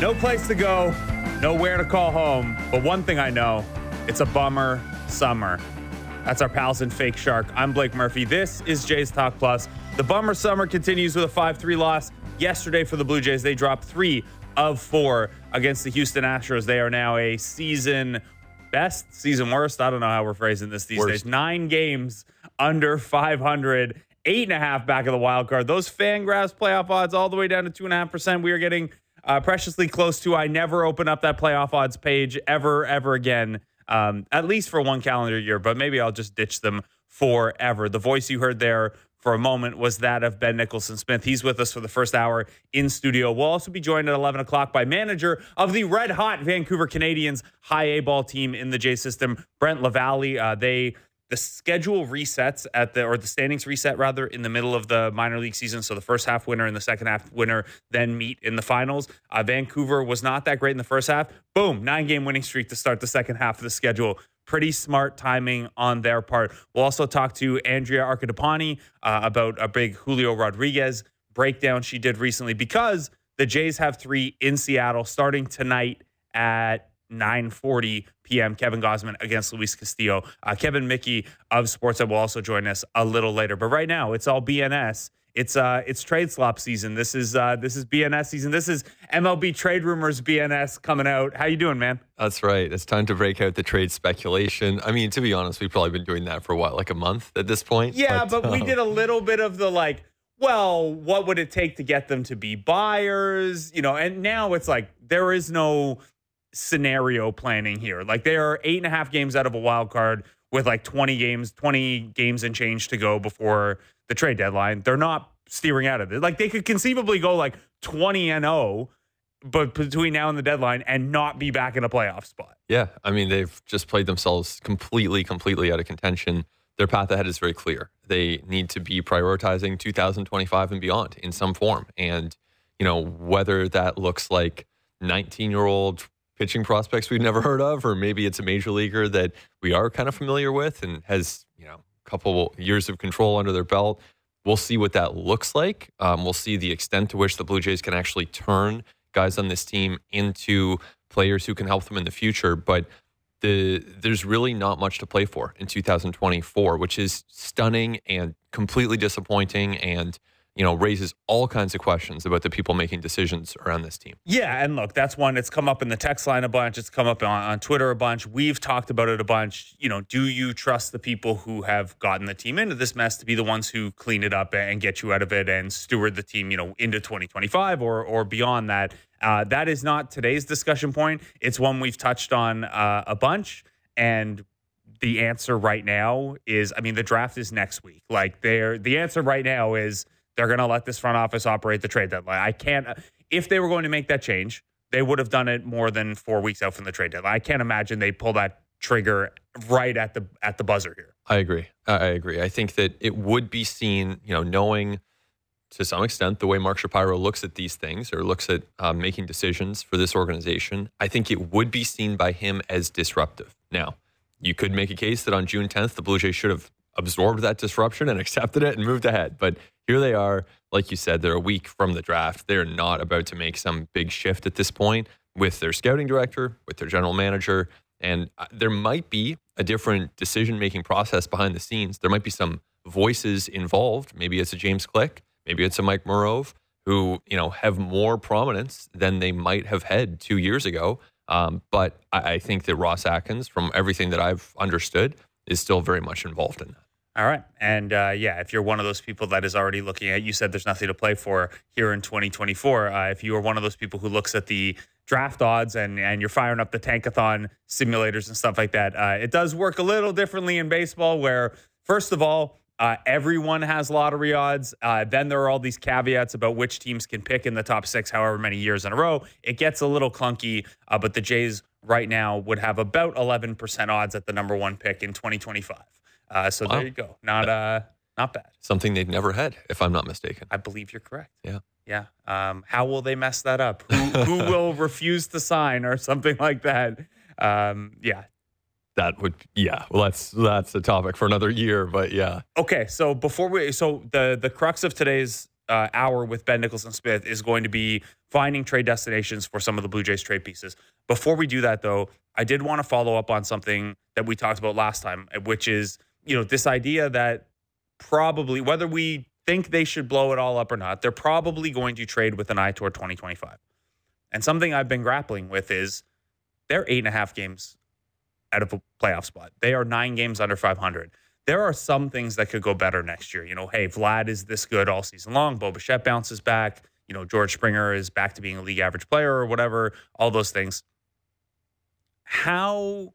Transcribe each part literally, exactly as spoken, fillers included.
No place to go, nowhere to call home. But one thing I know, it's a bummer summer. That's our pals in Fake Shark. I'm Blake Murphy. This is Jays Talk Plus. The bummer summer continues with a five three loss yesterday for the Blue Jays. They dropped three of four against the Houston Astros. They are now a season best, season worst. I don't know how we're phrasing this these Worst. days. Nine games under five hundred, eight and a half back of the wild card. Those Fangraphs playoff odds all the way down to two and a half percent. We are getting uh, preciously close to. I never open up that playoff odds page ever, ever again. Um, at least for one calendar year, but maybe I'll just ditch them forever. The voice you heard there for a moment was that of Ben Nicholson-Smith. He's with us for the first hour in studio. We'll also be joined at eleven o'clock by manager of the red-hot Vancouver Canadians high A-ball team in the J system, Brent Lavalley. Uh, they the schedule resets at the, or the standings reset rather, in the middle of the minor league season. So the first half winner and the second half winner then meet in the finals. Uh, Vancouver was not that great in the first half. Boom, nine-game winning streak to start the second half of the schedule. Pretty smart timing on their part. We'll also talk to Andrea Arcadipani uh, about a big Julio Rodriguez breakdown she did recently, because the Jays have three in Seattle starting tonight at nine forty p.m. Kevin Gausman against Luis Castillo. Uh, Kevin Mickey of Sportsnet will also join us a little later. But right now, it's all B N S. It's uh, it's trade swap season. This is uh, this is B N S season. This is M L B trade rumors B N S coming out. How you doing, man? That's right. It's time to break out the trade speculation. I mean, to be honest, we've probably been doing that for what, like a month at this point? Yeah, but, but we um, did a little bit of the like, well, what would it take to get them to be buyers? You know, and now it's like there is no scenario planning here. Like, they are eight and a half games out of a wild card with like twenty games, twenty games and change to go before the trade deadline. They're not steering out of it. Like, they could conceivably go like twenty and oh, but between now and the deadline, and not be back in a playoff spot. Yeah, I mean, they've just played themselves completely, completely out of contention. Their path ahead is very clear. They need to be prioritizing two thousand twenty-five and beyond in some form. And, you know, whether that looks like nineteen-year-old pitching prospects we've never heard of, or maybe it's a major leaguer that we are kind of familiar with and has, you know, a couple years of control under their belt. We'll see what that looks like. Um, we'll see the extent to which the Blue Jays can actually turn guys on this team into players who can help them in the future. But the there's really not much to play for in two thousand twenty-four, which is stunning and completely disappointing, and, you know, raises all kinds of questions about the people making decisions around this team. Yeah, and look, that's one. It's come up in the text line a bunch. It's come up on, on Twitter a bunch. We've talked about it a bunch. You know, do you trust the people who have gotten the team into this mess to be the ones who clean it up and get you out of it and steward the team, you know, into twenty twenty-five or or beyond that? Uh, that is not today's discussion point. It's one we've touched on uh, a bunch, and the answer right now is, I mean, the draft is next week. Like, they're the answer right now is, they're going to let this front office operate the trade deadline. I can't, if they were going to make that change, they would have done it more than four weeks out from the trade deadline. I can't imagine they pull that trigger right at the at the buzzer here. I agree. I agree. I think that it would be seen, you know, knowing to some extent the way Mark Shapiro looks at these things, or looks at um, making decisions for this organization. I think it would be seen by him as disruptive. Now, you could make a case that on June tenth, the Blue Jays should have absorbed that disruption and accepted it and moved ahead. But here they are. Like you said, they're a week from the draft. They're not about to make some big shift at this point with their scouting director, with their general manager. And there might be a different decision-making process behind the scenes. There might be some voices involved. Maybe it's a James Click. Maybe it's a Mike Murove, who, you know, have more prominence than they might have had two years ago. Um, but I, I think that Ross Atkins, from everything that I've understood, is still very much involved in that. All right. And uh, yeah, if you're one of those people that is already looking at, you said there's nothing to play for here in twenty twenty-four. Uh, if you are one of those people who looks at the draft odds and, and you're firing up the Tankathon simulators and stuff like that, uh, it does work a little differently in baseball, where, first of all, uh, everyone has lottery odds. Uh, then there are all these caveats about which teams can pick in the top six however many years in a row. It gets a little clunky, uh, but the Jays right now would have about eleven percent odds at the number one pick in twenty twenty-five. Uh, so wow. There you go. Not uh, not bad. Something they'd never had, if I'm not mistaken. I believe you're correct. Yeah. Yeah. Um, how will they mess that up? Who, who will refuse to sign or something like that? Um, yeah. That would, yeah. Well, that's that's a topic for another year, but yeah. Okay. So before we, so the the crux of today's uh, hour with Ben Nicholson Smith is going to be finding trade destinations for some of the Blue Jays trade pieces. Before we do that, though, I did want to follow up on something that we talked about last time, which is, you know, this idea that probably, whether we think they should blow it all up or not, they're probably going to trade with an eye toward twenty twenty-five. And something I've been grappling with is they're eight and a half games out of a playoff spot. They are nine games under five hundred. There are some things that could go better next year. You know, hey, Vlad is this good all season long. Bo Bichette bounces back. You know, George Springer is back to being a league average player or whatever, all those things. How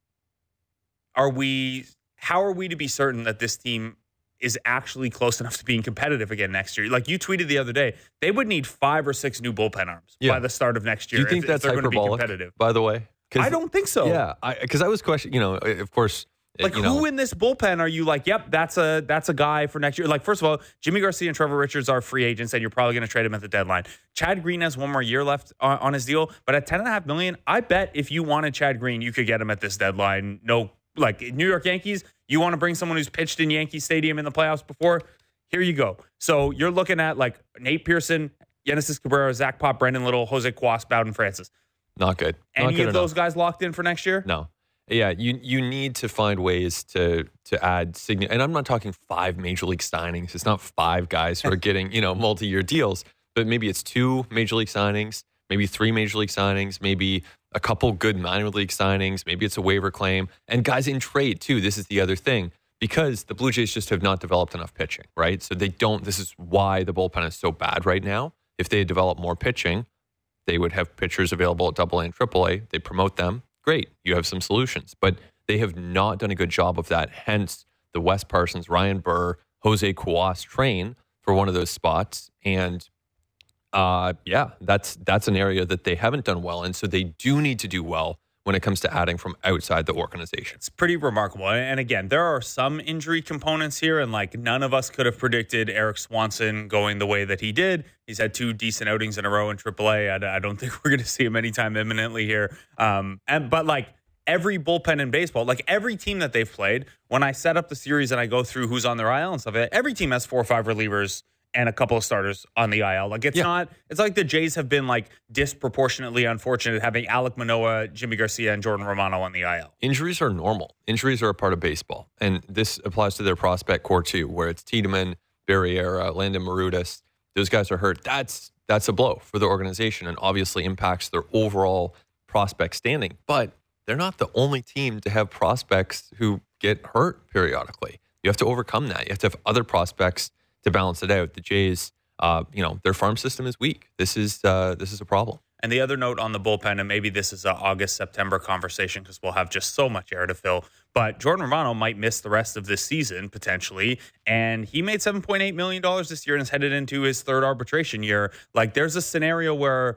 are we, how are we to be certain that this team is actually close enough to being competitive again next year? Like you tweeted the other day, they would need five or six new bullpen arms yeah. by the start of next year. Do you think if, that's if they're hyperbolic, going to be competitive? By the way? I don't think so. Yeah, because I, I was questioning, you know, of course. Like you who know, in this bullpen are you like, yep, that's a that's a guy for next year? Like, first of all, Jimmy Garcia and Trevor Richards are free agents, and you're probably going to trade him at the deadline. Chad Green has one more year left on, on his deal, but at ten and a half million, I bet if you wanted Chad Green, you could get him at this deadline. No, like New York Yankees, you want to bring someone who's pitched in Yankee Stadium in the playoffs before? Here you go. So you're looking at like Nate Pearson, Genesis Cabrera, Zach Pop, Brendan Little, Jose Cuas, Bowden Francis. Not good. Not Any good of enough. those guys locked in for next year? No. Yeah, you you need to find ways to to add sign- and I'm not talking five major league signings. It's not five guys who are getting, you know, multi-year deals, but maybe it's two major league signings, maybe three major league signings, maybe a couple good minor league signings, maybe it's a waiver claim, and guys in trade too. This is the other thing, because the Blue Jays just have not developed enough pitching, right? So they don't, this is why the bullpen is so bad right now. If they had developed more pitching, they would have pitchers available at double A and triple A. They promote them. Great, you have some solutions, but they have not done a good job of that. Hence, the Wes Parsons, Ryan Burr, Jose Cuas train for one of those spots, and uh, yeah, that's that's an area that they haven't done well in. So they do need to do well when it comes to adding from outside the organization. It's pretty remarkable. And again, there are some injury components here, and like none of us could have predicted Eric Swanson going the way that he did. He's had two decent outings in a row in triple A. I, I don't think we're going to see him anytime imminently here. Um, and but like every bullpen in baseball, like every team that they've played, when I set up the series and I go through who's on their I L and stuff, every team has four or five relievers and a couple of starters on the I L. Like it's yeah. not, it's like the Jays have been like disproportionately unfortunate having Alek Manoah, Jimmy Garcia, and Jordan Romano on the I L. Injuries are normal. Injuries are a part of baseball. And this applies to their prospect core too, where it's Tiedemann, Barriera, Landon Marudas. Those guys are hurt. That's, that's a blow for the organization and obviously impacts their overall prospect standing. But they're not the only team to have prospects who get hurt periodically. You have to overcome that. You have to have other prospects to balance it out. The Jays, uh, you know, their farm system is weak. This is uh, this is a problem. And the other note on the bullpen, and maybe this is an August, September conversation because we'll have just so much air to fill, but Jordan Romano might miss the rest of this season potentially. And he made seven point eight million dollars this year and is headed into his third arbitration year. Like there's a scenario where,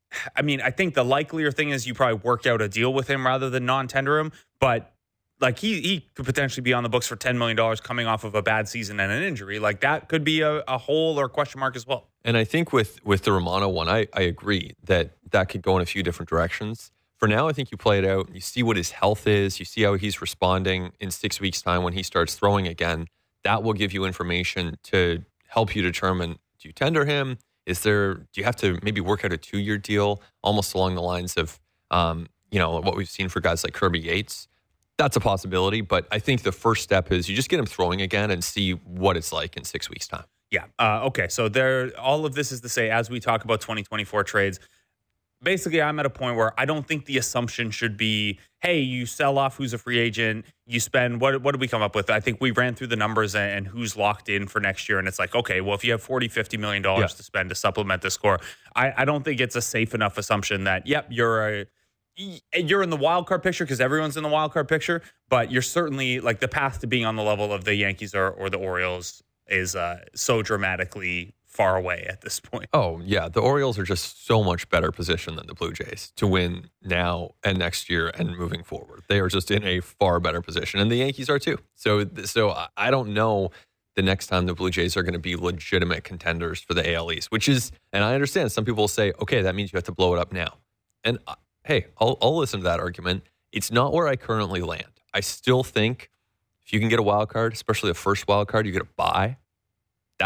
I mean, I think the likelier thing is you probably work out a deal with him rather than non-tender him, but like he he could potentially be on the books for ten million dollars coming off of a bad season and an injury. Like that could be a, a hole or question mark as well. And I think with, with the Romano one, I, I agree that that could go in a few different directions. For now, I think you play it out. You see what his health is. You see how he's responding in six weeks' time when he starts throwing again. That will give you information to help you determine, do you tender him? Is there, do you have to maybe work out a two-year deal almost along the lines of, um, you know, what we've seen for guys like Kirby Yates? That's a possibility, but I think the first step is you just get him throwing again and see what it's like in six weeks' time. Yeah. Uh, okay. So there, all of this is to say, as we talk about twenty twenty-four trades, basically I'm at a point where I don't think the assumption should be, hey, you sell off who's a free agent, you spend, what what did we come up with? I think we ran through the numbers and, and who's locked in for next year. And it's like, okay, well, if you have forty, fifty million dollars yeah. to spend to supplement this core, I, I don't think it's a safe enough assumption that, yep, you're a, you're in the wild card picture because everyone's in the wild card picture, but you're certainly like the path to being on the level of the Yankees or, or the Orioles is uh, so dramatically far away at this point. Oh, yeah. The Orioles are just so much better positioned than the Blue Jays to win now and next year and moving forward. They are just in a far better position, and the Yankees are too. So, so I don't know the next time the Blue Jays are going to be legitimate contenders for the A L East, which is, and I understand some people will say, okay, that means you have to blow it up now. And uh, hey, I'll, I'll listen to that argument. It's not where I currently land. I still think if you can get a wild card, especially a first wild card, you get a bye. That's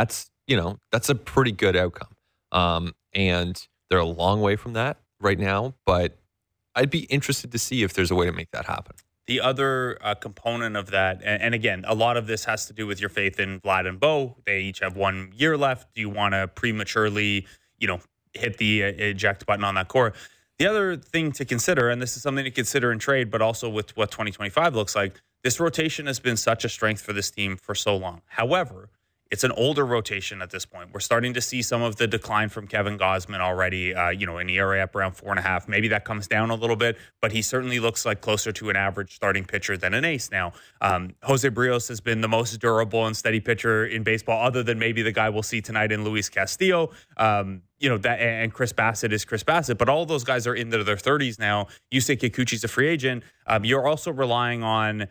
you know, that's a pretty good outcome. Um, and they're a long way from that right now, but I'd be interested to see if there's a way to make that happen. The other uh, component of that, and, and again, a lot of this has to do with your faith in Vlad and Bo. They each have one year left. Do you want to prematurely, you know, hit the uh, eject button on that core? The other thing to consider, and this is something to consider in trade, but also with what twenty twenty-five looks like, this rotation has been such a strength for this team for so long. However, it's an older rotation at this point. We're starting to see some of the decline from Kevin Gausman already, uh, you know, an E R A up around four and a half. Maybe that comes down a little bit, but he certainly looks like closer to an average starting pitcher than an ace now. Um, Jose Barrios has been the most durable and steady pitcher in baseball, other than maybe the guy we'll see tonight in Luis Castillo. Um, you know, that and Chris Bassett is Chris Bassett, but all those guys are into their thirties now. Yusei Kikuchi's a free agent. Um, you're also relying on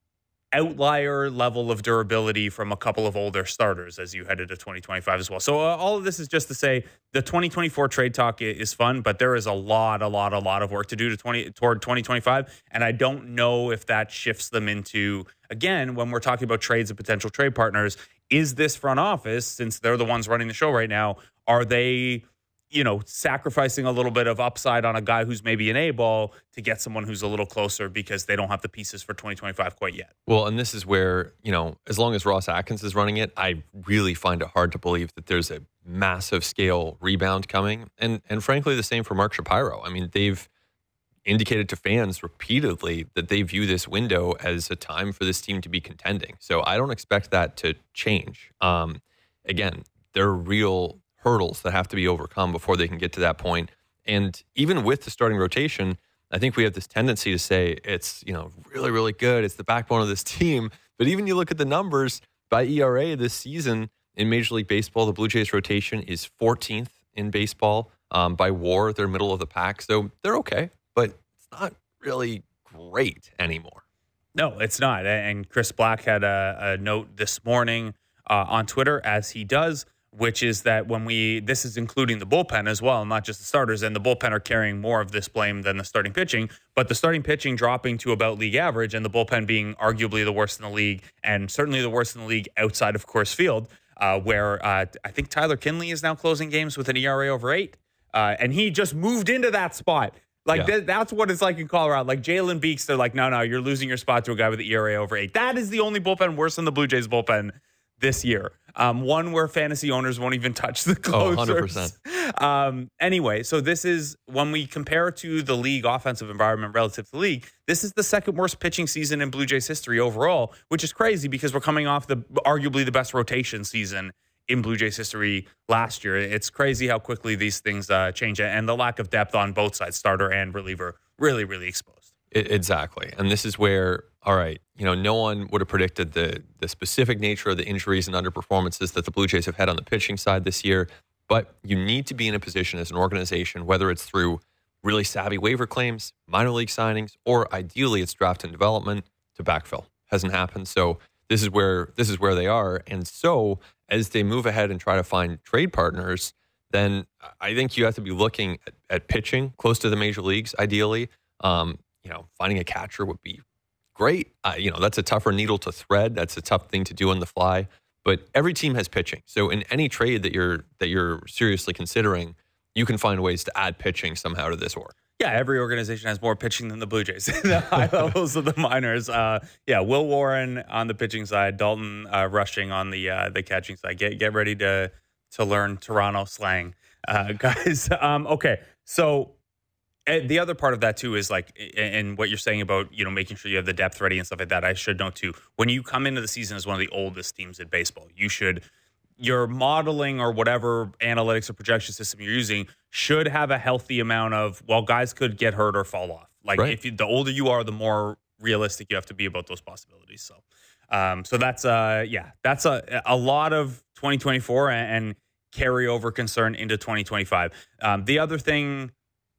outlier level of durability from a couple of older starters as you head into twenty twenty-five as well. So uh, all of this is just to say the twenty twenty-four trade talk is fun, but there is a lot, a lot, a lot of work to do to twenty toward twenty twenty-five. And I don't know if that shifts them into, again, when we're talking about trades and potential trade partners, is this front office, since they're the ones running the show right now, are they, you know, sacrificing a little bit of upside on a guy who's maybe an A-ball to get someone who's a little closer because they don't have the pieces for twenty twenty-five quite yet? Well, and this is where, you know, as long as Ross Atkins is running it, I really find it hard to believe that there's a massive scale rebound coming. And and frankly, the same for Mark Shapiro. I mean, they've indicated to fans repeatedly that they view this window as a time for this team to be contending. So I don't expect that to change. Um, again, there are real hurdles that have to be overcome before they can get to that point. And even with the starting rotation, I think we have this tendency to say it's, you know, really, really good. It's the backbone of this team. But even you look at the numbers by E R A this season in Major League Baseball, the Blue Jays rotation is fourteenth in baseball. Um, by WAR, they're middle of the pack. So they're okay, but it's not really great anymore. No, it's not. And Chris Black had a, a note this morning uh, on Twitter, as he does, which is that when we, this is including the bullpen as well, not just the starters, and the bullpen are carrying more of this blame than the starting pitching, but the starting pitching dropping to about league average and the bullpen being arguably the worst in the league, and certainly the worst in the league outside of Coors Field, uh, where uh, I think Tyler Kinley is now closing games with an E R A over eight, uh, and he just moved into that spot. Like, yeah. th- that's what it's like in Colorado. Like, Jalen Beeks, they're like, no, no, you're losing your spot to a guy with an E R A over eight. That is the only bullpen worse than the Blue Jays bullpen this year. Um, one where fantasy owners won't even touch the closers. Oh, one hundred percent. Um, anyway, so this is, when we compare to the league offensive environment relative to the league, this is the second worst pitching season in Blue Jays history overall, which is crazy because we're coming off the arguably the best rotation season in Blue Jays history last year. It's crazy how quickly these things uh, change, and the lack of depth on both sides, starter and reliever, really, really exposed. It, exactly. And this is where, all right, you know, no one would have predicted the the specific nature of the injuries and underperformances that the Blue Jays have had on the pitching side this year. But you need to be in a position as an organization, whether it's through really savvy waiver claims, minor league signings, or ideally it's draft and development, to backfill. Hasn't happened. So this is where this is where they are. And so as they move ahead and try to find trade partners, then I think you have to be looking at, at pitching close to the major leagues, ideally. Um, you know, finding a catcher would be great. Uh, you know, that's a tougher needle to thread. That's a tough thing to do on the fly. But every team has pitching. So in any trade that you're that you're seriously considering, you can find ways to add pitching somehow to this org. Yeah, every organization has more pitching than the Blue Jays. The high levels of the minors. Uh, yeah, Will Warren on the pitching side, Dalton uh, Rushing on the uh, the catching side. Get get ready to to learn Toronto slang, uh, guys. Um, okay, so and the other part of that too is like, and what you're saying about, you know, making sure you have the depth ready and stuff like that. I should note too, when you come into the season as one of the oldest teams in baseball, you should, your modeling or whatever analytics or projection system you're using should have a healthy amount of, well, guys could get hurt or fall off. Like right. if you, the older you are, the more realistic you have to be about those possibilities. So, um, so that's uh, yeah, that's a a lot of twenty twenty-four and, and carryover concern into twenty twenty-five. Um, the other thing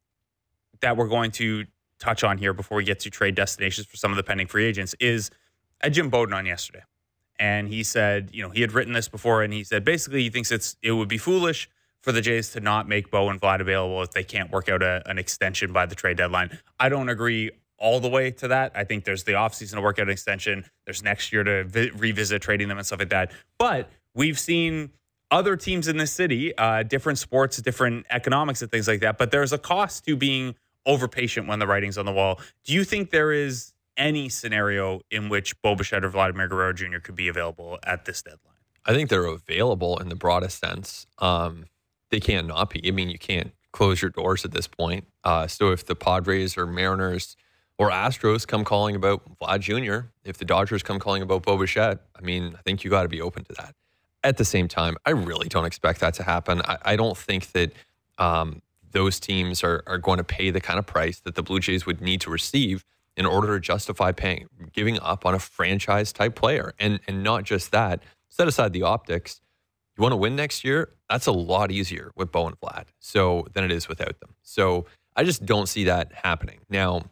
that we're going to touch on here before we get to trade destinations for some of the pending free agents is I had Jim Bowden on yesterday. And he said, you know, he had written this before, and he said basically he thinks it's it would be foolish for the Jays to not make Bo and Vlad available if they can't work out a, an extension by the trade deadline. I don't agree all the way to that. I think there's the offseason to work out an extension. There's next year to vi- revisit trading them and stuff like that. But we've seen other teams in the city, uh, different sports, different economics and things like that. But there's a cost to being over-patient when the writing's on the wall. Do you think there is any scenario in which Bo Bichette or Vladimir Guerrero Junior could be available at this deadline? I think they're available in the broadest sense. Um, they can't not be. I mean, you can't close your doors at this point. Uh, so if the Padres or Mariners or Astros come calling about Vlad Junior, if the Dodgers come calling about Bo Bichette, I mean, I think you got to be open to that. At the same time, I really don't expect that to happen. I, I don't think that um, those teams are, are going to pay the kind of price that the Blue Jays would need to receive in order to justify paying, giving up on a franchise-type player. And and not just that, set aside the optics. You want to win next year? That's a lot easier with Bo and Vlad so than it is without them. So I just don't see that happening. Now,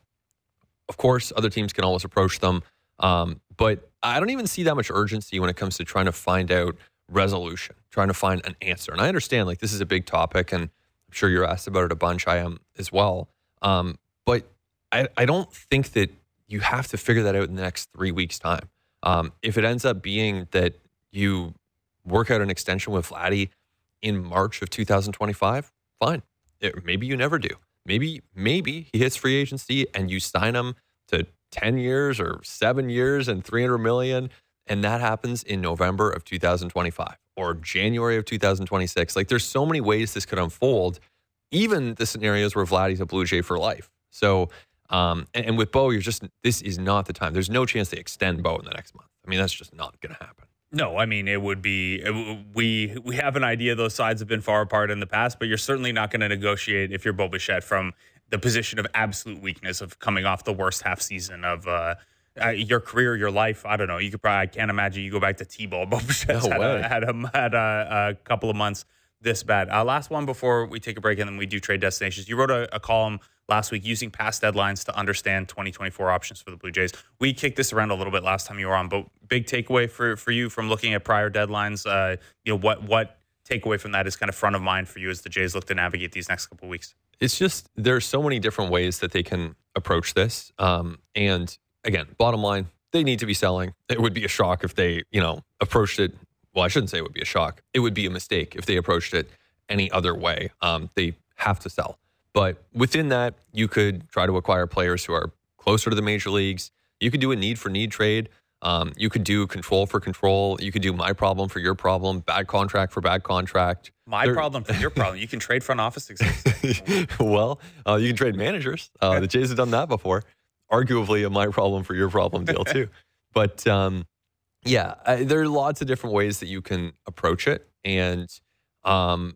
of course, other teams can always approach them, um, but I don't even see that much urgency when it comes to trying to find out resolution, trying to find an answer. And I understand, like, this is a big topic, and I'm sure you're asked about it a bunch. I am as well. Um, but I, I don't think that you have to figure that out in the next three weeks' time. Um, if it ends up being that you work out an extension with Vladdy in March of two thousand twenty-five, fine. It, maybe you never do. Maybe maybe he hits free agency and you sign him to ten years or seven years and three hundred million dollars, and that happens in November of two thousand twenty-five or January of two thousand twenty-six. Like, there's so many ways this could unfold, even the scenarios where Vladdy's a Blue Jay for life. So, um, and, and with Bo, you're just, this is not the time. There's no chance they extend Bo in the next month. I mean, that's just not going to happen. No, I mean, it would be, it, we we have an idea those sides have been far apart in the past, but you're certainly not going to negotiate if you're Bo Bichette from the position of absolute weakness of coming off the worst half season of uh, uh, your career, your life. I don't know. You could probably, I can't imagine you go back to T-ball. Bo Bichette's No had, way. a, had, a, had a, a couple of months this bad. Uh, last one before we take a break and then we do trade destinations. You wrote a, a column last week using past deadlines to understand twenty twenty-four options for the Blue Jays. We kicked this around a little bit last time you were on, but big takeaway for, for you from looking at prior deadlines. Uh, you know, what what takeaway from that is kind of front of mind for you as the Jays look to navigate these next couple of weeks? It's just, there's so many different ways that they can approach this. Um, and again, bottom line, they need to be selling. It would be a shock if they, you know, approached it. Well, I shouldn't say it would be a shock. It would be a mistake if they approached it any other way. Um, they have to sell. But within that, you could try to acquire players who are closer to the major leagues. You could do a need for need trade. Um, you could do control for control. You could do my problem for your problem, bad contract for bad contract. My there, problem for your problem. You can trade front office execs. Well, uh, you can trade managers. Uh, the Jays have done that before. Arguably a my problem for your problem deal too. But um, yeah, I, there are lots of different ways that you can approach it. And um,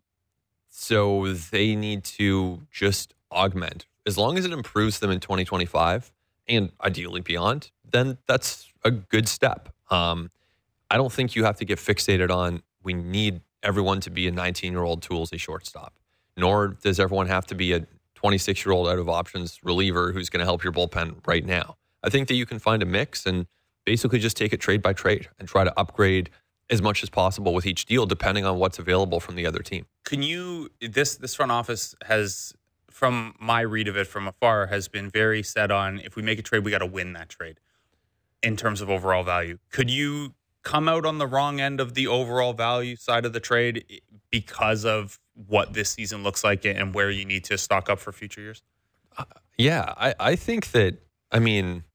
so they need to just augment. As long as it improves them in twenty twenty-five and ideally beyond, then that's a good step. Um, I don't think you have to get fixated on we need everyone to be a nineteen-year-old Toolsy shortstop, nor does everyone have to be a twenty-six-year-old out of options reliever who's going to help your bullpen right now. I think that you can find a mix and basically just take it trade by trade and try to upgrade as much as possible with each deal, depending on what's available from the other team. Can you, this this front office has, from my read of it from afar, has been very set on, if we make a trade, we got to win that trade in terms of overall value. Could you come out on the wrong end of the overall value side of the trade because of what this season looks like and where you need to stock up for future years? Uh, yeah, I, I think that, I mean,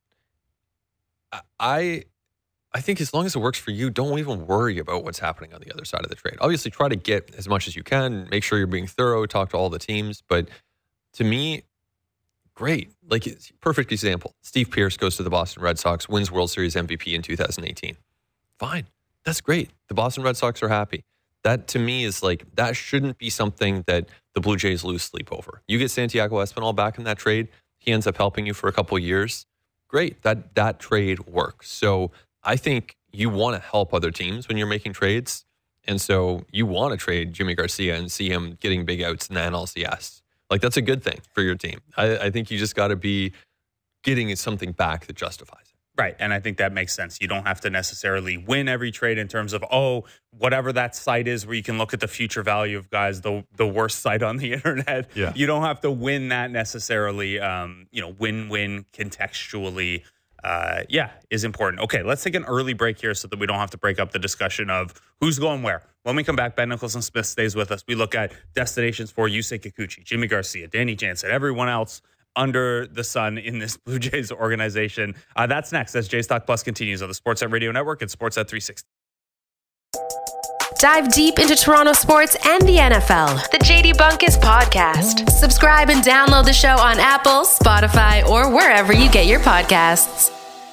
I I think as long as it works for you, don't even worry about what's happening on the other side of the trade. Obviously, try to get as much as you can, make sure you're being thorough, talk to all the teams. But to me, great. Like, it's a perfect example. Steve Pearce goes to the Boston Red Sox, wins World Series M V P in two thousand eighteen. Fine. That's great. The Boston Red Sox are happy. That, to me, is like, that shouldn't be something that the Blue Jays lose sleep over. You get Santiago Espinal back in that trade. He ends up helping you for a couple of years. Great. That that trade works. So I think you want to help other teams when you're making trades. And so you want to trade Jimmy Garcia and see him getting big outs in the N L C S. Like, that's a good thing for your team. I, I think you just got to be getting something back that justifies it. Right. And I think that makes sense. You don't have to necessarily win every trade in terms of, oh, whatever that site is where you can look at the future value of guys, the the worst site on the internet. Yeah. You don't have to win that necessarily, um, you know, win-win contextually. uh, yeah, is important. Okay, let's take an early break here so that we don't have to break up the discussion of who's going where. When we come back, Ben Nicholson-Smith stays with us. We look at destinations for Yusei Kikuchi, Jimmy Garcia, Danny Jansen, everyone else under the sun in this Blue Jays organization. Uh, that's next as Jays Talk Plus continues on the Sportsnet Radio Network and Sportsnet three sixty. Dive deep into Toronto sports and the N F L. The J D Bunkus Podcast. Subscribe and download the show on Apple, Spotify, or wherever you get your podcasts.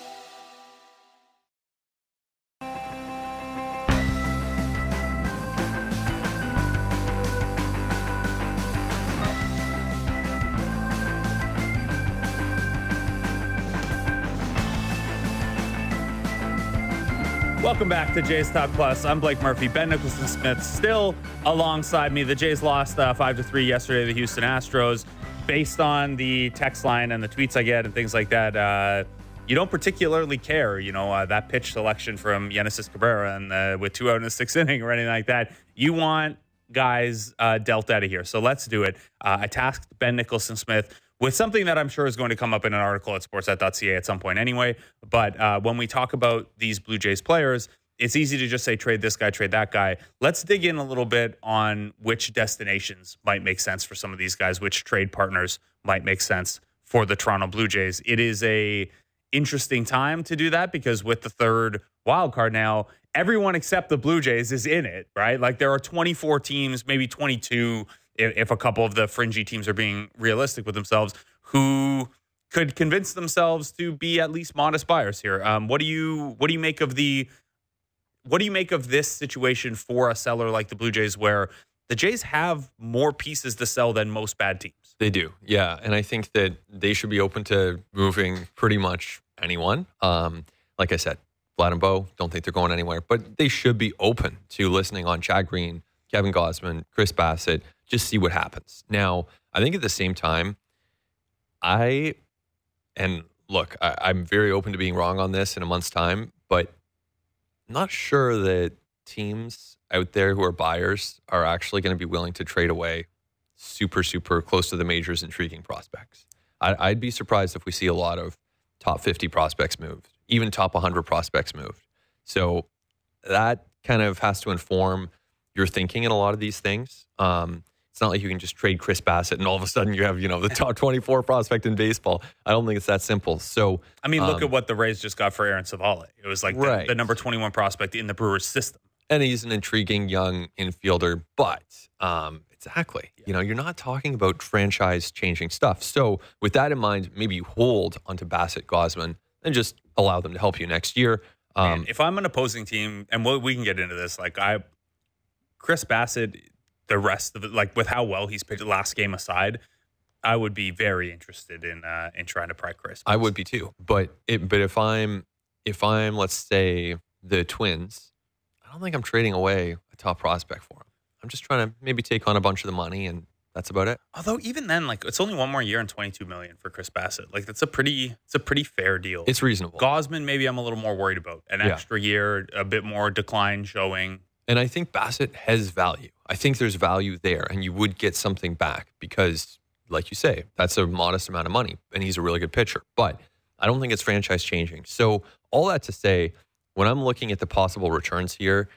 Welcome back to Jays Talk Plus. I'm Blake Murphy. Ben Nicholson-Smith still alongside me. The Jays lost uh, five to three yesterday to the Houston Astros. Based on the text line and the tweets I get and things like that, uh, you don't particularly care, you know, uh, that pitch selection from Genesis Cabrera and uh, with two out in the sixth inning or anything like that. You want guys uh, dealt out of here. So let's do it. Uh, I tasked Ben Nicholson-Smith with something that I'm sure is going to come up in an article at sportsnet dot c a at some point anyway. But uh, when we talk about these Blue Jays players, it's easy to just say trade this guy, trade that guy. Let's dig in a little bit on which destinations might make sense for some of these guys, which trade partners might make sense for the Toronto Blue Jays. It is a interesting time to do that because with the third wild card now, everyone except the Blue Jays is in it, right? Like there are twenty-four teams, maybe twenty-two, if a couple of the fringy teams are being realistic with themselves, who could convince themselves to be at least modest buyers here. Um, what do you what do you make of the what do you make of this situation for a seller like the Blue Jays, where the Jays have more pieces to sell than most bad teams? They do, yeah, and I think that they should be open to moving pretty much anyone. Um, like I said, Vlad and Bo, don't think they're going anywhere, but they should be open to listening on Chad Green, Kevin Gausman, Chris Bassitt. Just see what happens. Now, I think at the same time, I, and look, I, I'm very open to being wrong on this in a month's time, but I'm not sure that teams out there who are buyers are actually going to be willing to trade away super, super close to the majors intriguing prospects. I, I'd be surprised if we see a lot of top fifty prospects moved, even top one hundred prospects moved. So that kind of has to inform your thinking in a lot of these things. Um, It's not like you can just trade Chris Bassitt and all of a sudden you have, you know, the top twenty-four prospect in baseball. I don't think it's that simple. So, I mean, look um, at what the Rays just got for Aaron Savale. It was like right. the, the number twenty-one prospect in the Brewers system. And he's an intriguing young infielder, but um, exactly, yeah. you know, you're not talking about franchise changing stuff. So with that in mind, maybe you hold onto Bassitt, Gausman, and just allow them to help you next year. Um, Man, if I'm an opposing team, and we we can get into this, like I, Chris Bassitt, the rest of it, like with how well he's pitched last game aside, I would be very interested in uh, in trying to pry Chris. I would be too. But it, but if I'm if I'm let's say the Twins, I don't think I'm trading away a top prospect for him. I'm just trying to maybe take on a bunch of the money, and that's about it. Although even then, like it's only one more year and twenty-two million dollars for Chris Bassitt. Like that's a pretty it's a pretty fair deal. It's reasonable. Gausman, maybe I'm a little more worried about an Yeah. extra year, a bit more decline showing. And I think Bassitt has value. I think there's value there, and you would get something back because, like you say, that's a modest amount of money, and he's a really good pitcher. But I don't think it's franchise changing. So all that to say, when I'm looking at the possible returns here,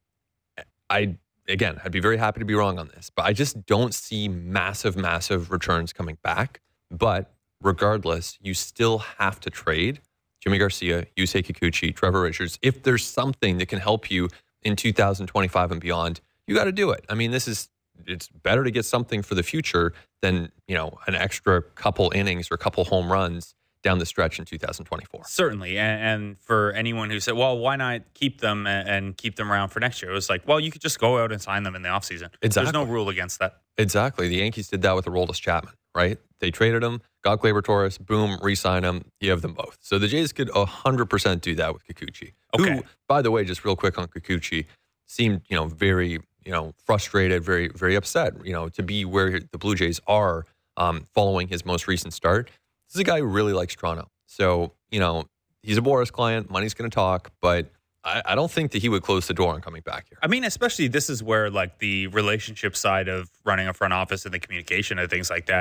I again, I'd be very happy to be wrong on this, but I just don't see massive, massive returns coming back. But regardless, you still have to trade Jimmy Garcia, Yusei Kikuchi, Trevor Richards. If there's something that can help you in two thousand twenty-five and beyond, you got to do it. I mean, this is, it's better to get something for the future than, you know, an extra couple innings or a couple home runs down the stretch in two thousand twenty-four. Certainly. And, and for anyone who said, well, why not keep them and, and keep them around for next year? It was like, well, you could just go out and sign them in the offseason. Exactly. There's no rule against that. Exactly. The Yankees did that with Aroldis Chapman, right? They traded him, got Gleyber Torres, boom, re-sign him. You have them both. So the Jays could one hundred percent do that with Kikuchi. Okay. Who, by the way, just real quick on Kikuchi, seemed, you know, very, you know, frustrated, very, very upset, you know, to be where the Blue Jays are um, following his most recent start. This is a guy who really likes Toronto. So, you know, he's a Boras client. Money's going to talk, but I, I don't think that he would close the door on coming back here. I mean, especially this is where like the relationship side of running a front office and the communication and things like that,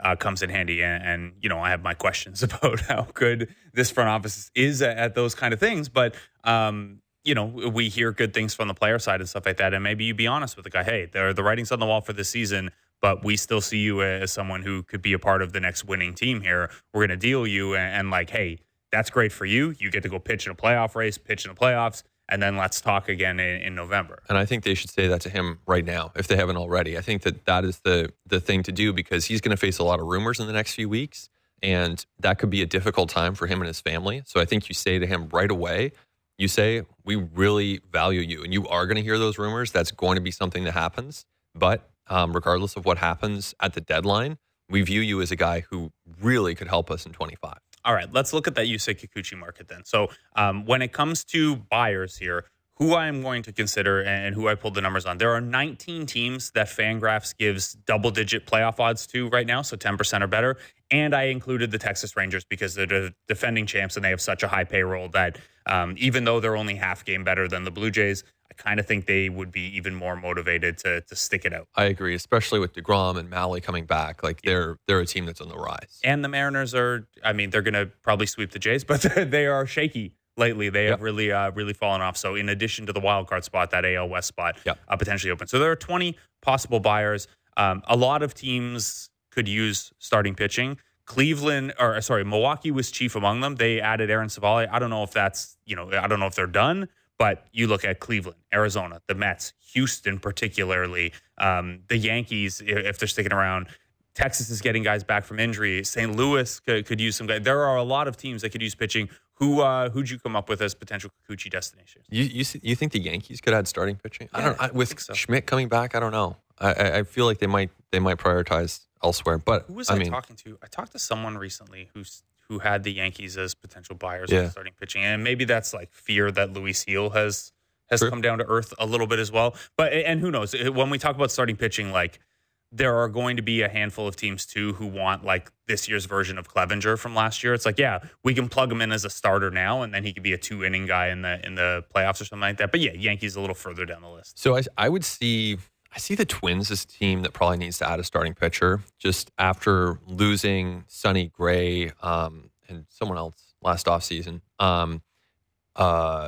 uh, comes in handy. And, and, you know, I have my questions about how good this front office is at, at those kind of things. But, um, you know, we hear good things from the player side and stuff like that. And maybe you be honest with the guy, hey, the, the writing's on the wall for this season, but we still see you as someone who could be a part of the next winning team here. We're going to deal you and, and like, hey, that's great for you. You get to go pitch in a playoff race, pitch in the playoffs, and then let's talk again in, in November. And I think they should say that to him right now, if they haven't already. I think that that is the the thing to do, because he's going to face a lot of rumors in the next few weeks, and that could be a difficult time for him and his family. So I think you say to him right away, you say, we really value you, and you are going to hear those rumors. That's going to be something that happens. But um, regardless of what happens at the deadline, we view you as a guy who really could help us in twenty-five. All right, let's look at that Yusei Kikuchi market then. So um, when it comes to buyers here, who I'm going to consider and who I pulled the numbers on, there are nineteen teams that Fangraphs gives double-digit playoff odds to right now, so ten percent or better. And I included the Texas Rangers because they're the defending champs and they have such a high payroll that um, even though they're only half game better than the Blue Jays, I kind of think they would be even more motivated to to stick it out. I agree, especially with DeGrom and Mahle coming back. Like they're they're a team that's on the rise. And the Mariners are, I mean, they're going to probably sweep the Jays, but they are shaky lately. They have yep. really uh, really fallen off. So in addition to the wild card spot, that A L West spot yep. uh, potentially open. So there are twenty possible buyers. Um, a lot of teams could use starting pitching. Cleveland, or sorry, Milwaukee was chief among them. They added Aaron Savali. I don't know if that's, you know, I don't know if they're done. But you look at Cleveland, Arizona, the Mets, Houston particularly, um, the Yankees, if they're sticking around. Texas is getting guys back from injury. Saint Louis could, could use some guys. There are a lot of teams that could use pitching. Who uh, who'd you come up with as potential Kikuchi destinations? You you, you think the Yankees could add starting pitching? Yeah, I don't. I, with so. Schmidt coming back, I don't know. I, I feel like they might they might prioritize elsewhere. But who was I, I mean, talking to? I talked to someone recently who's. who had the Yankees as potential buyers yeah. for starting pitching. And maybe that's like fear that Luis Heel has has True. come down to earth a little bit as well. But and who knows? When we talk about starting pitching, like there are going to be a handful of teams too who want like this year's version of Clevenger from last year. It's like, yeah, we can plug him in as a starter now, and then he could be a two inning guy in the in the playoffs or something like that. But yeah, Yankees a little further down the list. So I I would see. I see the Twins as a team that probably needs to add a starting pitcher just after losing Sonny Gray um, and someone else last offseason. Um, uh,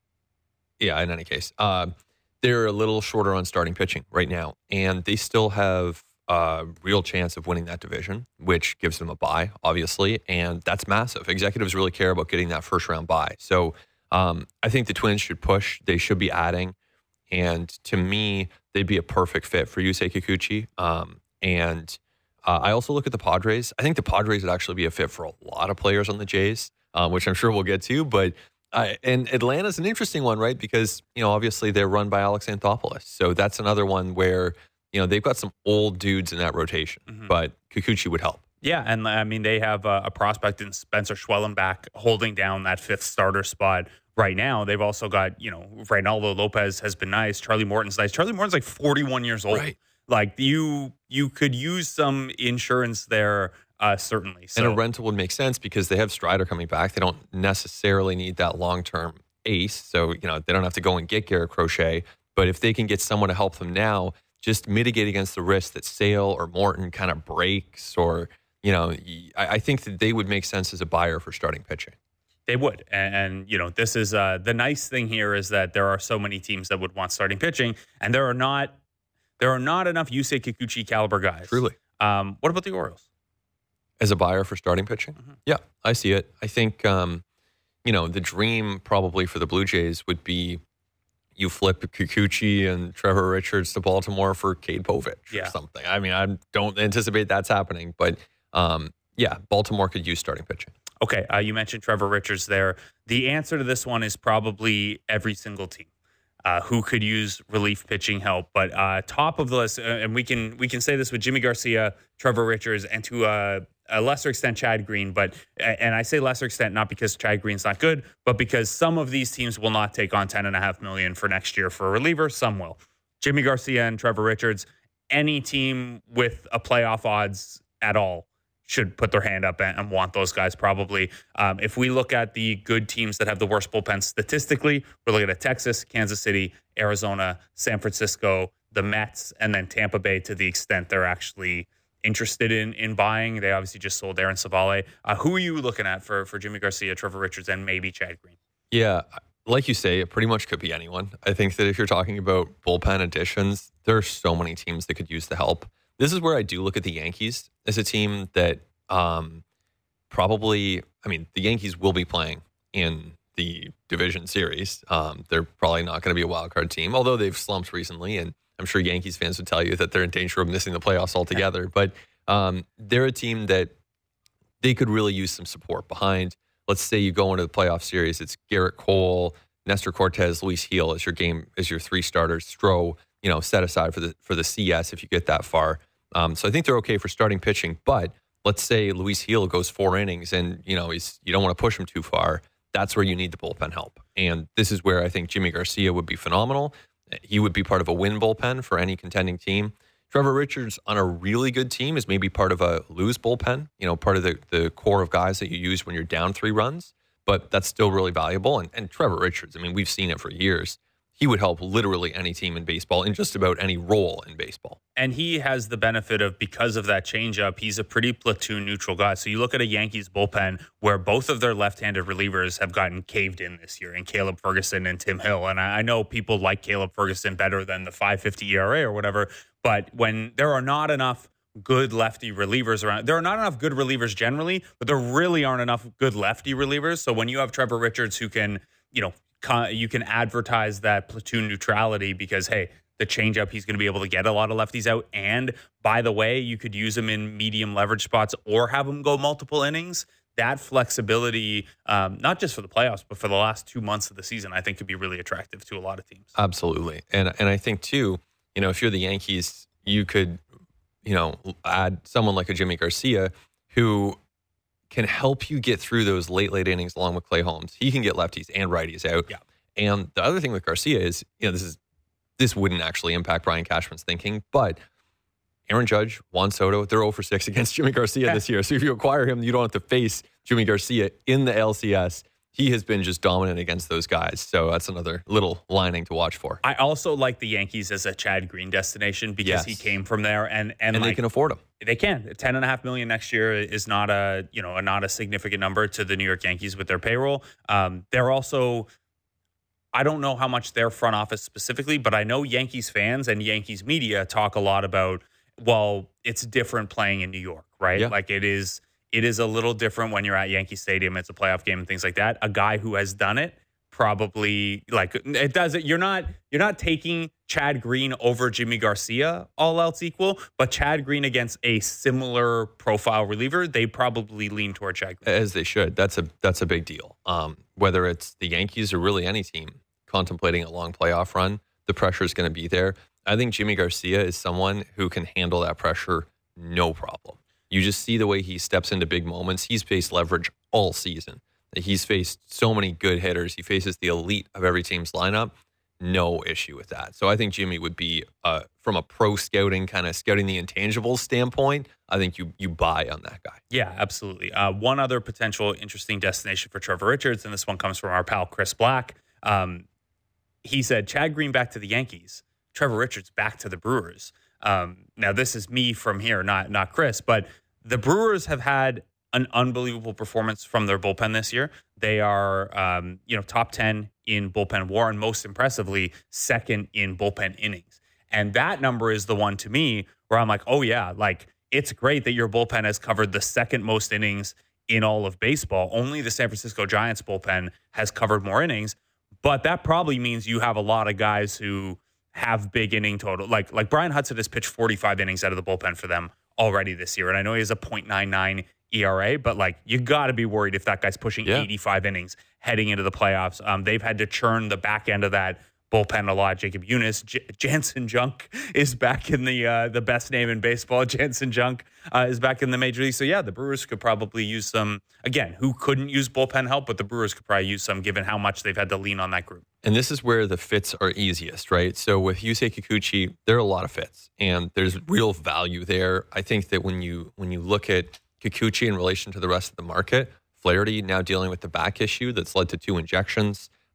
yeah, in any case, uh, they're a little shorter on starting pitching right now, and they still have a real chance of winning that division, which gives them a bye, obviously, and that's massive. Executives really care about getting that first round bye. So um, I think the Twins should push. They should be adding. And to me, they'd be a perfect fit for Yusei Kikuchi. Um, and uh, I also look at the Padres. I think the Padres would actually be a fit for a lot of players on the Jays, um, which I'm sure we'll get to. But uh, and Atlanta's an interesting one, right? Because, you know, obviously they're run by Alex Anthopoulos. So that's another one where, you know, they've got some old dudes in that rotation. Mm-hmm. But Kikuchi would help. Yeah, and I mean, they have a, a prospect in Spencer Schwellenbach holding down that fifth starter spot right now. They've also got, you know, Reynaldo Lopez has been nice. Charlie Morton's nice. Charlie Morton's like forty-one years old. Right. Like you you could use some insurance there, uh, certainly. So. And a rental would make sense because they have Strider coming back. They don't necessarily need that long-term ace. So, you know, they don't have to go and get Garrett Crochet. But if they can get someone to help them now, just mitigate against the risk that Sale or Morton kind of breaks or, you know, I, I think that they would make sense as a buyer for starting pitching. They would. And, and, you know, this is uh, the nice thing here is that there are so many teams that would want starting pitching, and there are not there are not enough Yusei Kikuchi caliber guys. Truly. Um, what about the Orioles? As a buyer for starting pitching? Mm-hmm. Yeah, I see it. I think, um, you know, the dream probably for the Blue Jays would be you flip Kikuchi and Trevor Richards to Baltimore for Cade Povich yeah. or something. I mean, I don't anticipate that's happening, but um, yeah, Baltimore could use starting pitching. Okay, uh, you mentioned Trevor Richards there. The answer to this one is probably every single team uh, who could use relief pitching help. But uh, top of the list, uh, and we can we can say this with Jimmy Garcia, Trevor Richards, and to a, a lesser extent Chad Green. But and I say lesser extent not because Chad Green's not good, but because some of these teams will not take on ten and a half million for next year for a reliever. Some will. Jimmy Garcia and Trevor Richards. Any team with a playoff odds at all should put their hand up and, and want those guys probably. Um, if we look at the good teams that have the worst bullpen statistically, we're looking at Texas, Kansas City, Arizona, San Francisco, the Mets, and then Tampa Bay to the extent they're actually interested in in buying. They obviously just sold Aaron Savale. Uh, who are you looking at for for Jimmy Garcia, Trevor Richards, and maybe Chad Green? Yeah, like you say, it pretty much could be anyone. I think that if you're talking about bullpen additions, there are so many teams that could use the help. This is where I do look at the Yankees as a team that um, probably, I mean, the Yankees will be playing in the division series. Um, they're probably not going to be a wild card team, although they've slumped recently, and I'm sure Yankees fans would tell you that they're in danger of missing the playoffs altogether. But um, they're a team that they could really use some support behind. Let's say you go into the playoff series, it's Garrett Cole, Nestor Cortez, Luis Gil as your game, as your three starters. Stroh, you know, set aside for the for the C S if you get that far. Um, so I think they're okay for starting pitching. But let's say Luis Gil goes four innings, and you know he's you don't want to push him too far. That's where you need the bullpen help, and this is where I think Jimmy Garcia would be phenomenal. He would be part of a win bullpen for any contending team. Trevor Richards on a really good team is maybe part of a lose bullpen, you know, part of the, the core of guys that you use when you're down three runs, but that's still really valuable. And, and Trevor Richards, I mean, we've seen it for years. He would help literally any team in baseball in just about any role in baseball. And he has the benefit of, because of that changeup, he's a pretty platoon neutral guy. So you look at a Yankees bullpen where both of their left-handed relievers have gotten caved in this year, in Caleb Ferguson and Tim Hill. And I, I know people like Caleb Ferguson better than the five fifty E R A or whatever, but when there are not enough good lefty relievers around, there are not enough good relievers generally, but there really aren't enough good lefty relievers. So when you have Trevor Richards who can, you know, you can advertise that platoon neutrality because, hey, the changeup, he's going to be able to get a lot of lefties out. And by the way, you could use him in medium leverage spots or have him go multiple innings. That flexibility, um, not just for the playoffs, but for the last two months of the season, I think could be really attractive to a lot of teams. Absolutely. And and I think, too, you know, if you're the Yankees, you could, you know, add someone like a Jimmy Garcia who can help you get through those late, late innings along with Clay Holmes. He can get lefties and righties out. Yeah. And the other thing with Garcia is, you know, this is this wouldn't actually impact Brian Cashman's thinking, but Aaron Judge, Juan Soto, they're oh for six against Jimmy Garcia this year. So if you acquire him, you don't have to face Jimmy Garcia in the L C S. He has been just dominant against those guys. So that's another little lining to watch for. I also like the Yankees as a Chad Green destination because yes. he came from there, and and, and like, they can afford him. They can. Ten and a half million next year is not a you know a, not a significant number to the New York Yankees with their payroll. Um, they're also, I don't know how much their front office specifically, but I know Yankees fans and Yankees media talk a lot about, well, it's different playing in New York, right? Yeah. Like it is. It is a little different when you're at Yankee Stadium. It's a playoff game and things like that. A guy who has done it probably like it does it. You're not you're not taking Chad Green over Jimmy Garcia, all else equal, but Chad Green against a similar profile reliever, they probably lean toward Chad Green. As they should. That's a that's a big deal. Um, whether it's the Yankees or really any team contemplating a long playoff run, the pressure is going to be there. I think Jimmy Garcia is someone who can handle that pressure no problem. You just see the way he steps into big moments. He's faced leverage all season. He's faced so many good hitters. He faces the elite of every team's lineup. No issue with that. So I think Jimmy would be, uh, from a pro scouting, kind of scouting the intangibles standpoint, I think you you buy on that guy. Yeah, absolutely. Uh, one other potential interesting destination for Trevor Richards, and this one comes from our pal Chris Black. Um, he said, Chad Green back to the Yankees, Trevor Richards back to the Brewers. Um, now, this is me from here, not not Chris, but the Brewers have had an unbelievable performance from their bullpen this year. They are, um, you know, top ten in bullpen WAR, and most impressively, second in bullpen innings. And that number is the one to me where I'm like, oh yeah, like it's great that your bullpen has covered the second most innings in all of baseball. Only the San Francisco Giants bullpen has covered more innings, but that probably means you have a lot of guys who have big inning total. Like like Brian Hudson has pitched forty-five innings out of the bullpen for them already this year. And I know he has a point nine nine E R A, but like you got to be worried if that guy's pushing yeah. eighty-five innings heading into the playoffs. Um, they've had to churn the back end of that bullpen a lot. Jacob Eunice, J- Jansen Junk is back in the uh, the best name in baseball. Jansen Junk uh, is back in the major league. So yeah, the Brewers could probably use some, again, who couldn't use bullpen help, but the Brewers could probably use some given how much they've had to lean on that group. And this is where the fits are easiest, right? So with Yusei Kikuchi, there are a lot of fits, and there's real value there. I think that when you when you look at Kikuchi in relation to the rest of the market, Flaherty now dealing with the back issue that's led to two injections.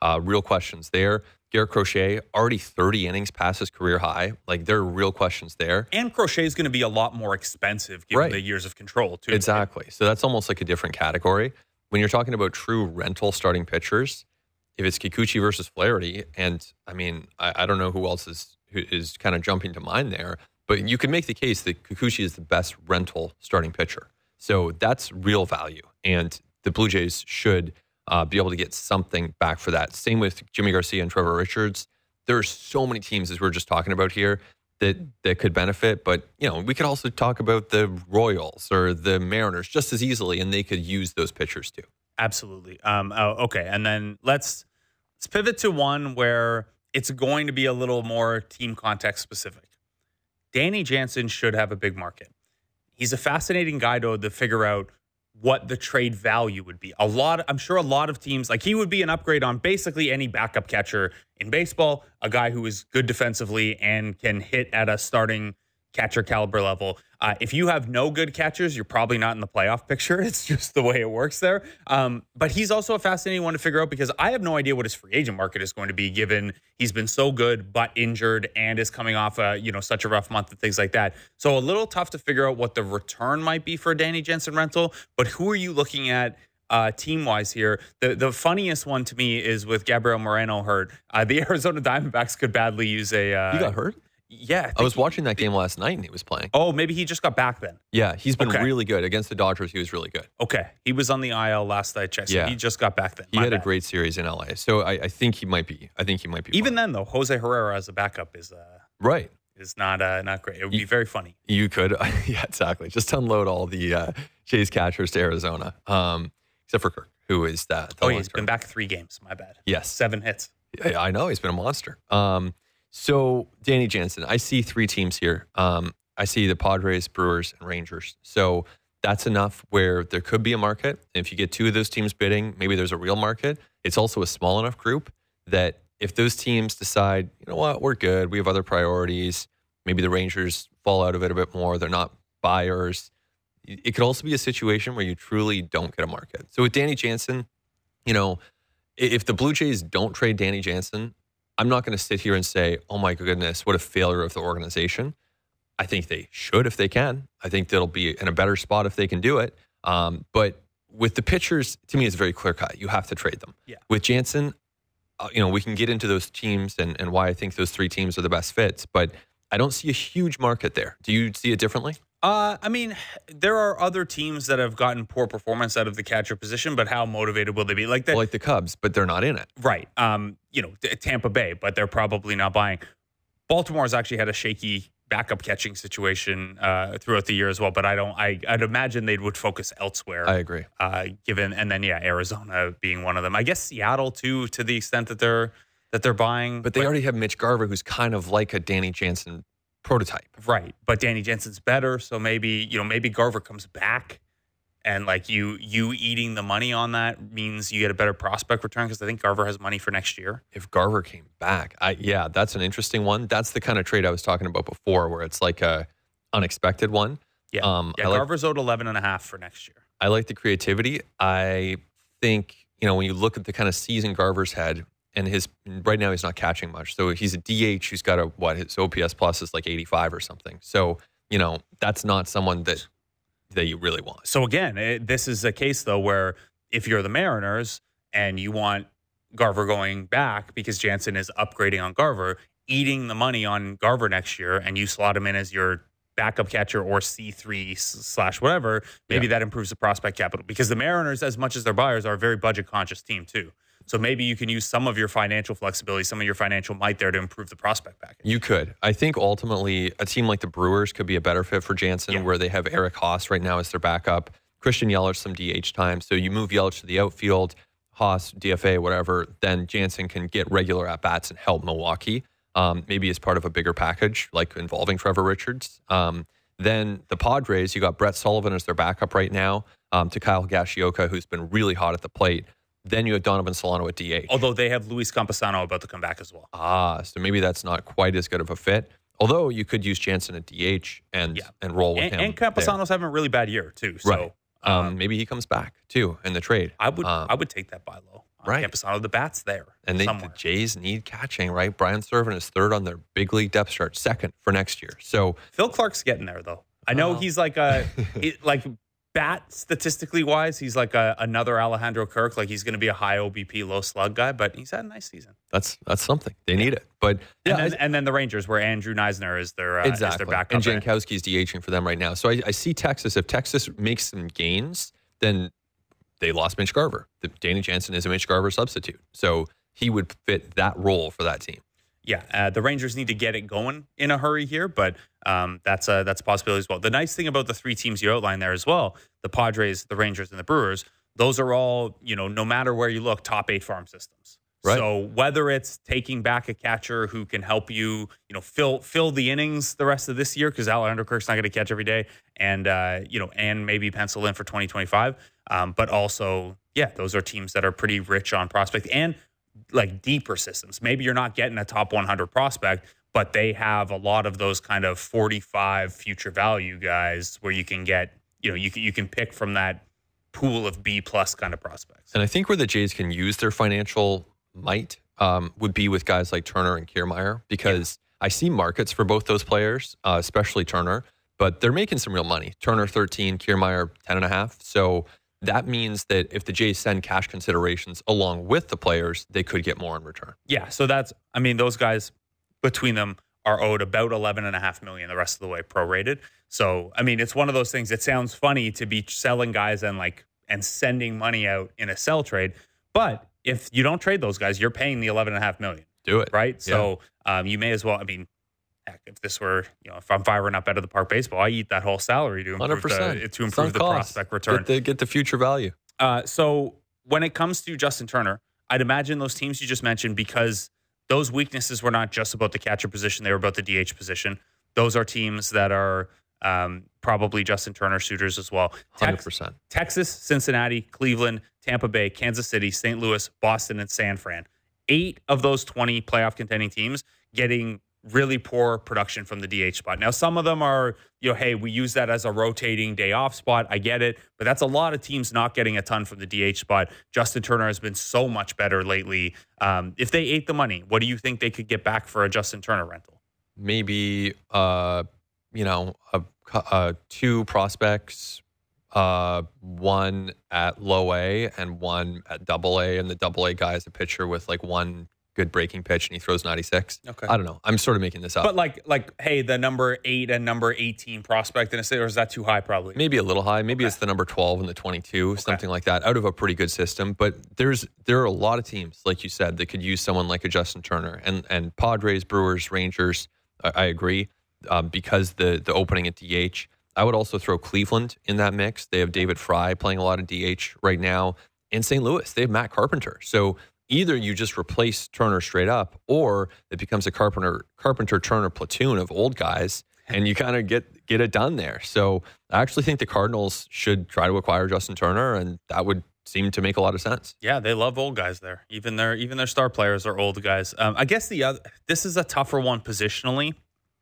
Uh, real questions there. Garrett Crochet, already thirty innings past his career high. Like, there are real questions there. And Crochet is going to be a lot more expensive given Right. the years of control, too. Exactly. So that's almost like a different category. When you're talking about true rental starting pitchers, if it's Kikuchi versus Flaherty, and I mean, I, I don't know who else is who is kind of jumping to mind there, but you can make the case that Kikuchi is the best rental starting pitcher. So that's real value. And the Blue Jays should uh, be able to get something back for that. Same with Jimmy Garcia and Trevor Richards. There are so many teams, as we we're just talking about here, that that could benefit. But, you know, we could also talk about the Royals or the Mariners just as easily, and they could use those pitchers too. Absolutely. Um, oh, okay. And then let's let's pivot to one where it's going to be a little more team context specific. Danny Jansen should have a big market. He's a fascinating guy to, to figure out what the trade value would be. A lot, I'm sure a lot of teams, like he would be an upgrade on basically any backup catcher in baseball, a guy who is good defensively and can hit at a starting catcher caliber level. Uh, if you have no good catchers, you're probably not in the playoff picture. It's just the way it works there. Um, but he's also a fascinating one to figure out because I have no idea what his free agent market is going to be given he's been so good but injured and is coming off a, you know, such a rough month and things like that. So a little tough to figure out what the return might be for a Danny Jansen rental. But who are you looking at Uh, team-wise here? The the funniest one to me is with Gabriel Moreno hurt. Uh, the Arizona Diamondbacks could badly use a... Uh, He got hurt? Yeah. I was watching that game last night and he was playing. Oh, maybe he just got back then. Yeah, he's been Okay. really good. Against the Dodgers, he was really good. Okay. He was on the I L last I checked. So Yeah. he just got back then. He My had bad. a great series in L A. So I, I think he might be. I think he might be. Even fine. then, though, Jose Herrera as a backup is uh, Right. is not uh, not great. It would be very funny. You could. Yeah, exactly. Just unload all the uh, Jays catchers to Arizona, um, except for Kirk, who is that. Oh, he's been back three games. My bad. Yes. Seven hits. Yeah, I know. He's been a monster. Um, so, Danny Jansen, I see three teams here. Um, I see the Padres, Brewers, and Rangers. So that's enough where there could be a market. And if you get two of those teams bidding, maybe there's a real market. It's also a small enough group that if those teams decide, you know what, we're good, we have other priorities, maybe the Rangers fall out of it a bit more, they're not buyers. It could also be a situation where you truly don't get a market. So with Danny Jansen, you know, if the Blue Jays don't trade Danny Jansen, I'm not going to sit here and say, oh my goodness, what a failure of the organization. I think they should if they can. I think they'll be in a better spot if they can do it. Um, but with the pitchers, to me, it's very clear cut. You have to trade them. Yeah. With Jansen, uh, you know, we can get into those teams and, and why I think those three teams are the best fits, but I don't see a huge market there. Do you see it differently? Uh, I mean, there are other teams that have gotten poor performance out of the catcher position, but how motivated will they be? Like the, Well, like the Cubs, but they're not in it. right. Um, you know, t- Tampa Bay, but they're probably not buying. Baltimore's actually had a shaky backup catching situation uh, throughout the year as well, but I don't. I, I'd imagine they would focus elsewhere. I agree. Uh, given and then yeah, Arizona being one of them. I guess Seattle too, to the extent that they're that they're buying. But they already have Mitch Garver, who's kind of like a Danny Jansen prototype. right. But Danny Jansen's better, so maybe you know maybe Garver comes back, and like you you eating the money on that means you get a better prospect return because I think Garver has money for next year. If Garver came back, I yeah, that's an interesting one. That's the kind of trade I was talking about before, where it's like a unexpected one. Yeah, Um, yeah. I like- Garver's owed eleven and a half for next year. I like the creativity. I think, you know, when you look at the kind of season Garver's had, and his right now he's not catching much. So he's a D H who's got a, what, his O P S plus is like eighty-five or something. So, you know, that's not someone that that you really want. So again, it, this is a case though where if you're the Mariners and you want Garver going back because Jansen is upgrading on Garver, eating the money on Garver next year, and you slot him in as your backup catcher or C three slash whatever, maybe Yeah. that improves the prospect capital because the Mariners, as much as they're buyers, are a very budget conscious team too. So maybe you can use some of your financial flexibility, some of your financial might there to improve the prospect package. You could. I think ultimately a team like the Brewers could be a better fit for Jansen, Yeah. where they have Eric Haas right now as their backup. Christian Yelich some D H time. So you move Yelich to the outfield, Haas, D F A, whatever, then Jansen can get regular at-bats and help Milwaukee, um, maybe as part of a bigger package, like involving Trevor Richards. Um, then the Padres, you got Brett Sullivan as their backup right now, um, to Kyle Gashioka, who's been really hot at the plate. Then you have Donovan Solano at D H. Although they have Luis Campusano about to come back as well. Ah, so maybe that's not quite as good of a fit. Although you could use Jansen at D H and Yeah. and roll with And, him. and there. Campusano's having a really bad year too. So Right. Um, Um, maybe he comes back too in the trade. I would Um, I would take that buy low. right. Camposano, the bat's there. And they, the somewhere. Jays need catching, right? Brian Servant is third on their big league depth chart, second for next year. So Phil Clark's getting there though. I know Oh. he's like a he, like bat statistically wise, he's like a, another Alejandro Kirk. Like he's going to be a high O B P, low slug guy, but he's had a nice season. that's that's something. They need it. But yeah, and, then, and then the Rangers, where Andrew Neisner is their uh, exactly. is their backup. And Jankowski's DHing for them right now. So I, I see Texas. If Texas makes some gains, then they lost Mitch Garver. The, Danny Jansen is a Mitch Garver substitute. So he would fit that role for that team. Yeah, uh, the Rangers need to get it going in a hurry here, but um, that's a that's a possibility as well. The nice thing about the three teams you outlined there as well, the Padres, the Rangers, and the Brewers, those are all, you know, no matter where you look, top eight farm systems. Right. So whether it's taking back a catcher who can help you, you know, fill fill the innings the rest of this year, because Alejandro Kirk's not going to catch every day, and uh, you know, and maybe pencil in for twenty twenty-five, um, but also, yeah, those are teams that are pretty rich on prospect and like deeper systems. Maybe you're not getting a top one hundred prospect, but they have a lot of those kind of forty-five future value guys where you can get, you know, you can, you can pick from that pool of B plus kind of prospects. And I think where the Jays can use their financial might um, would be with guys like Turner and Kiermaier, because yeah. I see markets for both those players, uh, especially Turner, but they're making some real money. Turner thirteen, Kiermaier ten and a half. So that means that if the Jays send cash considerations along with the players, they could get more in return. Yeah. So that's, I mean, those guys between them are owed about eleven and a half million the rest of the way prorated. So, I mean, it's one of those things. It sounds funny to be selling guys and like, and sending money out in a sell trade. But if you don't trade those guys, you're paying the eleven and a half million. Do it. Right. Yeah. So um, you may as well, I mean, heck, if this were, you know, if I'm firing up out of the park baseball, I eat that whole salary to improve the, to improve the prospect return. Get the, get the future value. Uh, so when it comes to Justin Turner, I'd imagine those teams you just mentioned, because those weaknesses were not just about the catcher position, they were about the D H position. Those are teams that are um, probably Justin Turner suitors as well. one hundred percent. Texas, Cincinnati, Cleveland, Tampa Bay, Kansas City, Saint Louis, Boston, and San Fran. Eight of those twenty playoff contending teams getting really poor production from the D H spot. Now, some of them are, you know, hey, we use that as a rotating day off spot. I get it. But that's a lot of teams not getting a ton from the D H spot. Justin Turner has been so much better lately. Um, if they ate the money, what do you think they could get back for a Justin Turner rental? Maybe, uh, you know, a, uh, two prospects, uh, one at low A and one at double A. And the double A guy is a pitcher with like one good breaking pitch and he throws ninety-six. Okay. I don't know. I'm sort of making this up. But like, like, hey, the number eight and number eighteen prospect in a state, or is that too high? Probably. Maybe a little high. Maybe Okay. it's the number twelve and the twenty-two, something like that, out of a pretty good system. But there's there are a lot of teams, like you said, that could use someone like a Justin Turner. And and Padres, Brewers, Rangers, I, I agree, um, because the the opening at D H. I would also throw Cleveland in that mix. They have David Fry playing a lot of D H right now. In Saint Louis, they have Matt Carpenter. So either you just replace Turner straight up, or it becomes a Carpenter Carpenter Turner platoon of old guys, and you kind of get get it done there. So I actually think the Cardinals should try to acquire Justin Turner, and that would seem to make a lot of sense. Yeah, they love old guys there. Even their even their star players are old guys. Um, I guess the other this is a tougher one positionally,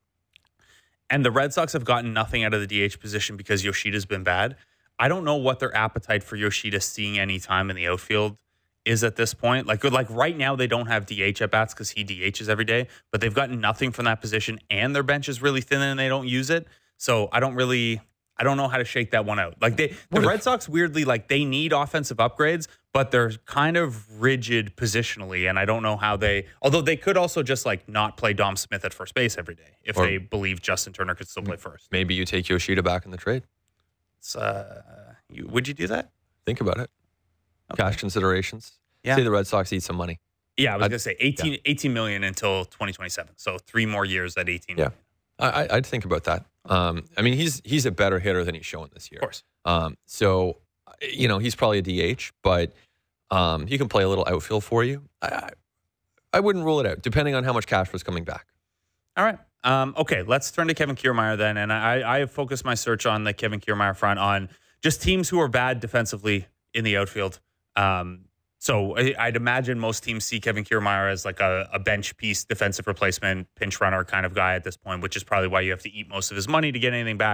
and the Red Sox have gotten nothing out of the D H position because Yoshida's been bad. I don't know what their appetite for Yoshida seeing any time in the outfield is at this point. Like, like right now, they don't have D H at bats because he D Hs every day, but they've gotten nothing from that position, and their bench is really thin and they don't use it. So I don't really, I don't know how to shake that one out. Like they, the Red Sox weirdly, like they need offensive upgrades, but they're kind of rigid positionally, and I don't know how they. Although they could also just like not play Dom Smith at first base every day if Or- they believe Justin Turner could still play first. Maybe you take Yoshida back in the trade. It's, uh, you, would you do that? Think about it. Okay. Cash considerations. Yeah. Say the Red Sox eat some money. Yeah, I was I'd- gonna say eighteen, eighteen million until twenty twenty-seven. So three more years at eighteen. Yeah. I, I- I'd think about that. Um, I mean, he's he's a better hitter than he's shown this year. Of course. Um, so, you know, he's probably a D H, but um, he can play a little outfield for you. I, I, I wouldn't rule it out, depending on how much cash was coming back. All right. Um, okay, let's turn to Kevin Kiermaier then. And I, I have focused my search on the Kevin Kiermaier front on just teams who are bad defensively in the outfield. Um, so I, I'd imagine most teams see Kevin Kiermaier as like a, a bench piece, defensive replacement, pinch runner kind of guy at this point, which is probably why you have to eat most of his money to get anything back.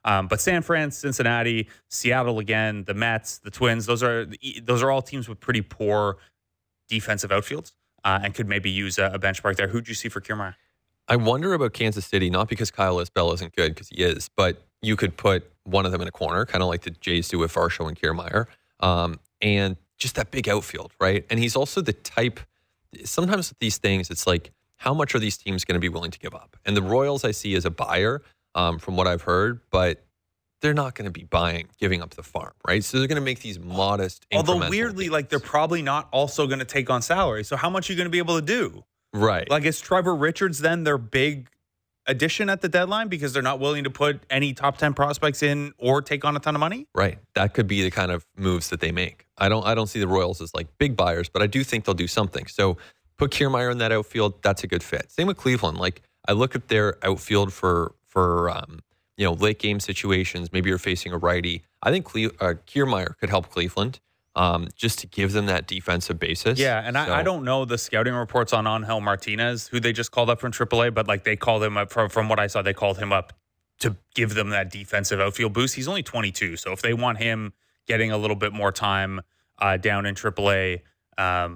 Um, but San Fran, Cincinnati, Seattle again, the Mets, the Twins, those are those are all teams with pretty poor defensive outfields uh, and could maybe use a, a benchmark there. Who'd you see for Kiermaier? I wonder about Kansas City, not because Kyle Isbell isn't good, because he is, but you could put one of them in a corner, kind of like the Jays do with Varsho and Kiermaier, um, and just that big outfield, right? And he's also the type, sometimes with these things, it's like, how much are these teams going to be willing to give up? And the Royals I see as a buyer, um, from what I've heard, but they're not going to be buying, giving up the farm, right? So they're going to make these modest Although weirdly, gains. like they're probably not also going to take on salary. So how much are you going to be able to do? Right. Like, is Trevor Richards then their big addition at the deadline because they're not willing to put any top ten prospects in or take on a ton of money? Right. That could be the kind of moves that they make. I don't I don't see the Royals as like big buyers, but I do think they'll do something. So put Kiermaier in that outfield, that's a good fit. Same with Cleveland. Like, I look at their outfield for, for um, you know, late game situations. Maybe you're facing a righty. I think Cle- uh, Kiermaier could help Cleveland. Um, just to give them that defensive basis. Yeah, and so, I, I don't know the scouting reports on Angel Martinez, who they just called up from triple A, but like they called him up, from, from what I saw, they called him up to give them that defensive outfield boost. He's only twenty-two, so if they want him getting a little bit more time uh, down in triple A, um,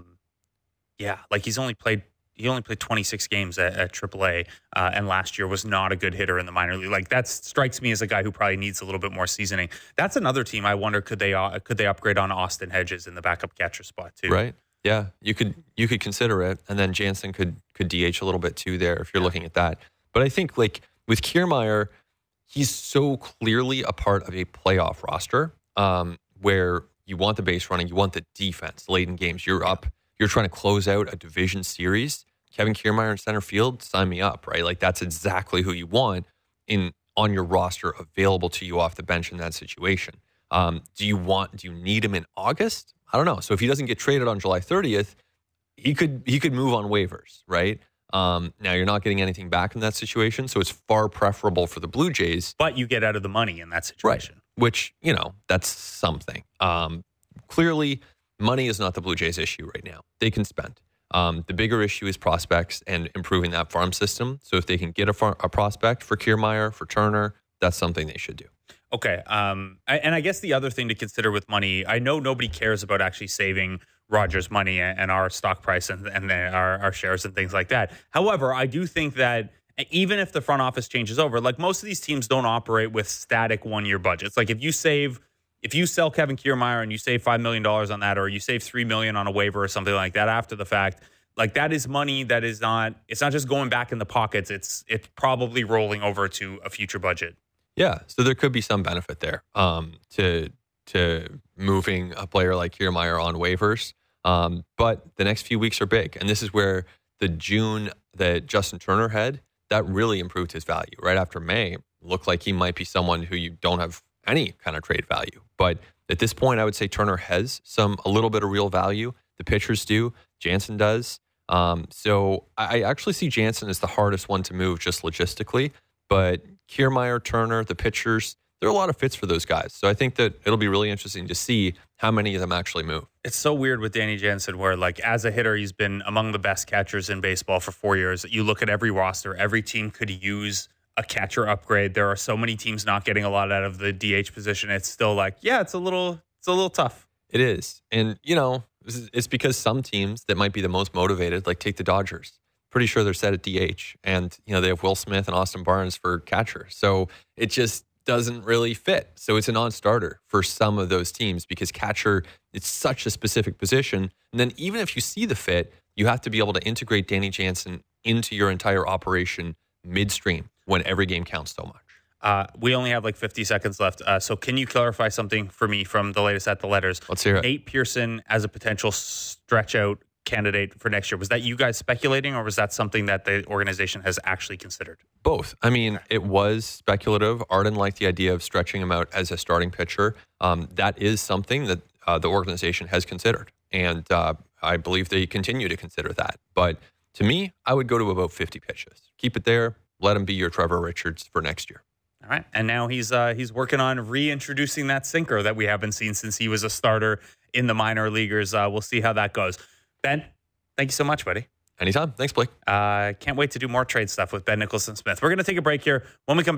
yeah, like he's only played he only played twenty-six games at, at triple A, uh, and last year was not a good hitter in the minor league. Like, that strikes me as a guy who probably needs a little bit more seasoning. That's another team I wonder, could they uh, could they upgrade on Austin Hedges in the backup catcher spot too? Right. Yeah, you could you could consider it, and then Jansen could could D H a little bit too there if you're looking at that. But I think like with Kiermaier, he's so clearly a part of a playoff roster um, where you want the base running, you want the defense late in games. You're up, you're trying to close out a division series. Kevin Kiermaier in center field, sign me up, right? Like, that's exactly who you want in on your roster available to you off the bench in that situation. Um, do you want? Do you need him in August? I don't know. So if he doesn't get traded on July thirtieth, he could he could move on waivers, right? Um, now you're not getting anything back in that situation, so it's far preferable for the Blue Jays. But you get out of the money in that situation, right? Which, you know, that's something. Um, clearly, money is not the Blue Jays' issue right now. They can spend. Um, the bigger issue is prospects and improving that farm system. So if they can get a, far, a prospect for Kiermaier, for Turner, that's something they should do. Okay. Um, I, and I guess the other thing to consider with money, I know nobody cares about actually saving Rogers money and, and our stock price and, and our, our shares and things like that. However, I do think that even if the front office changes over, like most of these teams don't operate with static one-year budgets. Like if you save, if you sell Kevin Kiermaier and you save five million dollars on that, or you save three million dollars on a waiver or something like that after the fact, like that is money that is not, it's not just going back in the pockets. It's, it's probably rolling over to a future budget. Yeah, so there could be some benefit there um, to to moving a player like Kiermaier on waivers. Um, but the next few weeks are big, and this is where the June that Justin Turner had, that really improved his value. Right after May, looked like he might be someone who you don't have any kind of trade value. But at this point, I would say Turner has some a little bit of real value. The pitchers do. Jansen does. Um, so I actually see Jansen as the hardest one to move just logistically. But Kiermaier, Turner, the pitchers, there are a lot of fits for those guys. So I think that it'll be really interesting to see how many of them actually move. It's so weird with Danny Jansen where, like, as a hitter, he's been among the best catchers in baseball for four years. You look at every roster, every team could use a catcher upgrade. There are so many teams not getting a lot out of the D H position. It's still like, yeah, it's a little, it's a little tough. It is. And, you know, it's because some teams that might be the most motivated, like take the Dodgers. Pretty sure they're set at D H, and you know they have Will Smith and Austin Barnes for catcher. So it just doesn't really fit. So it's a non-starter for some of those teams because catcher, it's such a specific position. And then even if you see the fit, you have to be able to integrate Danny Jansen into your entire operation midstream when every game counts so much. Uh, we only have like fifty seconds left. Uh, so can you clarify something for me from the latest at the letters? Let's hear it. Nate Pearson as a potential stretch out candidate for next year. Was that you guys speculating, or was that something that the organization has actually considered? Both. I mean, it was speculative. Arden liked the idea of stretching him out as a starting pitcher. Um, that is something that uh, the organization has considered. And uh, I believe they continue to consider that. But to me, I would go to about fifty pitches. Keep it there. Let him be your Trevor Richards for next year. All right. And now he's uh, he's working on reintroducing that sinker that we haven't seen since he was a starter in the minor leaguers. Uh, we'll see how that goes. Ben, thank you so much, buddy. Anytime. Thanks, Blake. Uh, can't wait to do more trade stuff with Ben Nicholson Smith. We're going to take a break here. When we come back,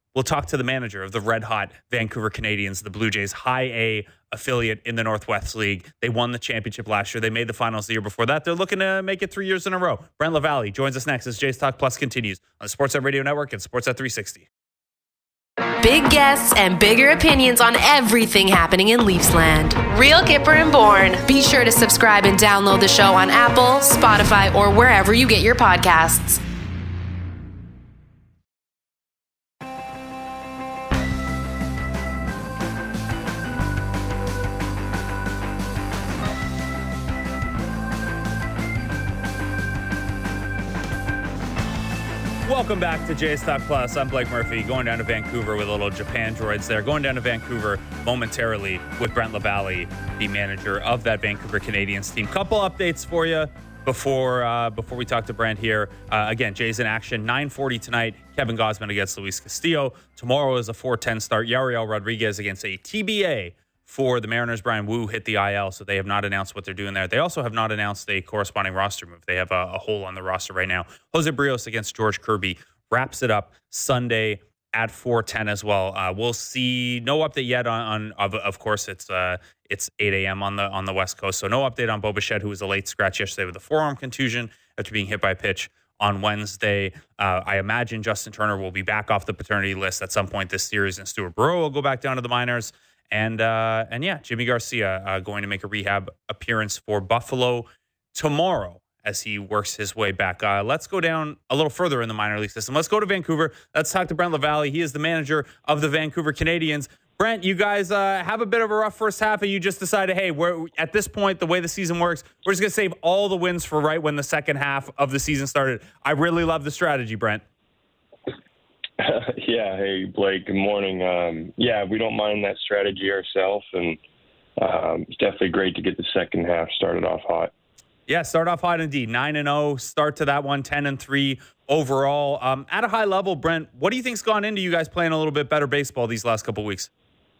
We'll talk to the manager of the red-hot Vancouver Canadians, the Blue Jays' high-A affiliate in the Northwest League. They won the championship last year. They made the finals the year before that. They're looking to make it three years in a row. Brent LaValle joins us next as Jays Talk Plus continues on the Sportsnet Radio Network and Sportsnet three sixty. Big guests and bigger opinions on everything happening in Leafsland. Real Kipper and Bourne. Be sure to subscribe and download the show on Apple, Spotify, or wherever you get your podcasts. Welcome back to Jays Talk Plus. I'm Blake Murphy, going down to Vancouver with a little Japan droids there. Going down to Vancouver momentarily with Brent LaValle, the manager of that Vancouver Canadians team. Couple updates for you before uh, before we talk to Brent here. Uh, again, Jays in action, nine forty tonight. Kevin Gausman against Luis Castillo. Tomorrow is a four ten start. Yariel Rodriguez against a T B A for the Mariners. Brian Wu hit the I L, so they have not announced what they're doing there. They also have not announced a corresponding roster move. They have a, a hole on the roster right now. Jose Barrios against George Kirby wraps it up Sunday at four ten as well. Uh, we'll see. No update yet on, on of, of course, it's uh, it's eight a.m. on the on the West Coast, so no update on Bo Bichette, who was a late scratch yesterday with a forearm contusion after being hit by a pitch on Wednesday. Uh, I imagine Justin Turner will be back off the paternity list at some point this series, and Stuart Burrow will go back down to the minors. And, uh, and yeah, Jimmy Garcia uh, going to make a rehab appearance for Buffalo tomorrow as he works his way back. Uh, let's go down a little further in the minor league system. Let's go to Vancouver. Let's talk to Brent LaValle. He is the manager of the Vancouver Canadians. Brent, you guys uh, have a bit of a rough first half, and you just decided, hey, we're at this point, the way the season works, we're just going to save all the wins for right when the second half of the season started. I really love the strategy, Brent. Yeah, hey, Blake, good morning. Um, yeah, we don't mind that strategy ourselves, and um, it's definitely great to get the second half started off hot. Yeah, start off hot indeed. nine and oh, start to that one, ten and three overall. Um, at a high level, Brent, what do you think's gone into you guys playing a little bit better baseball these last couple weeks?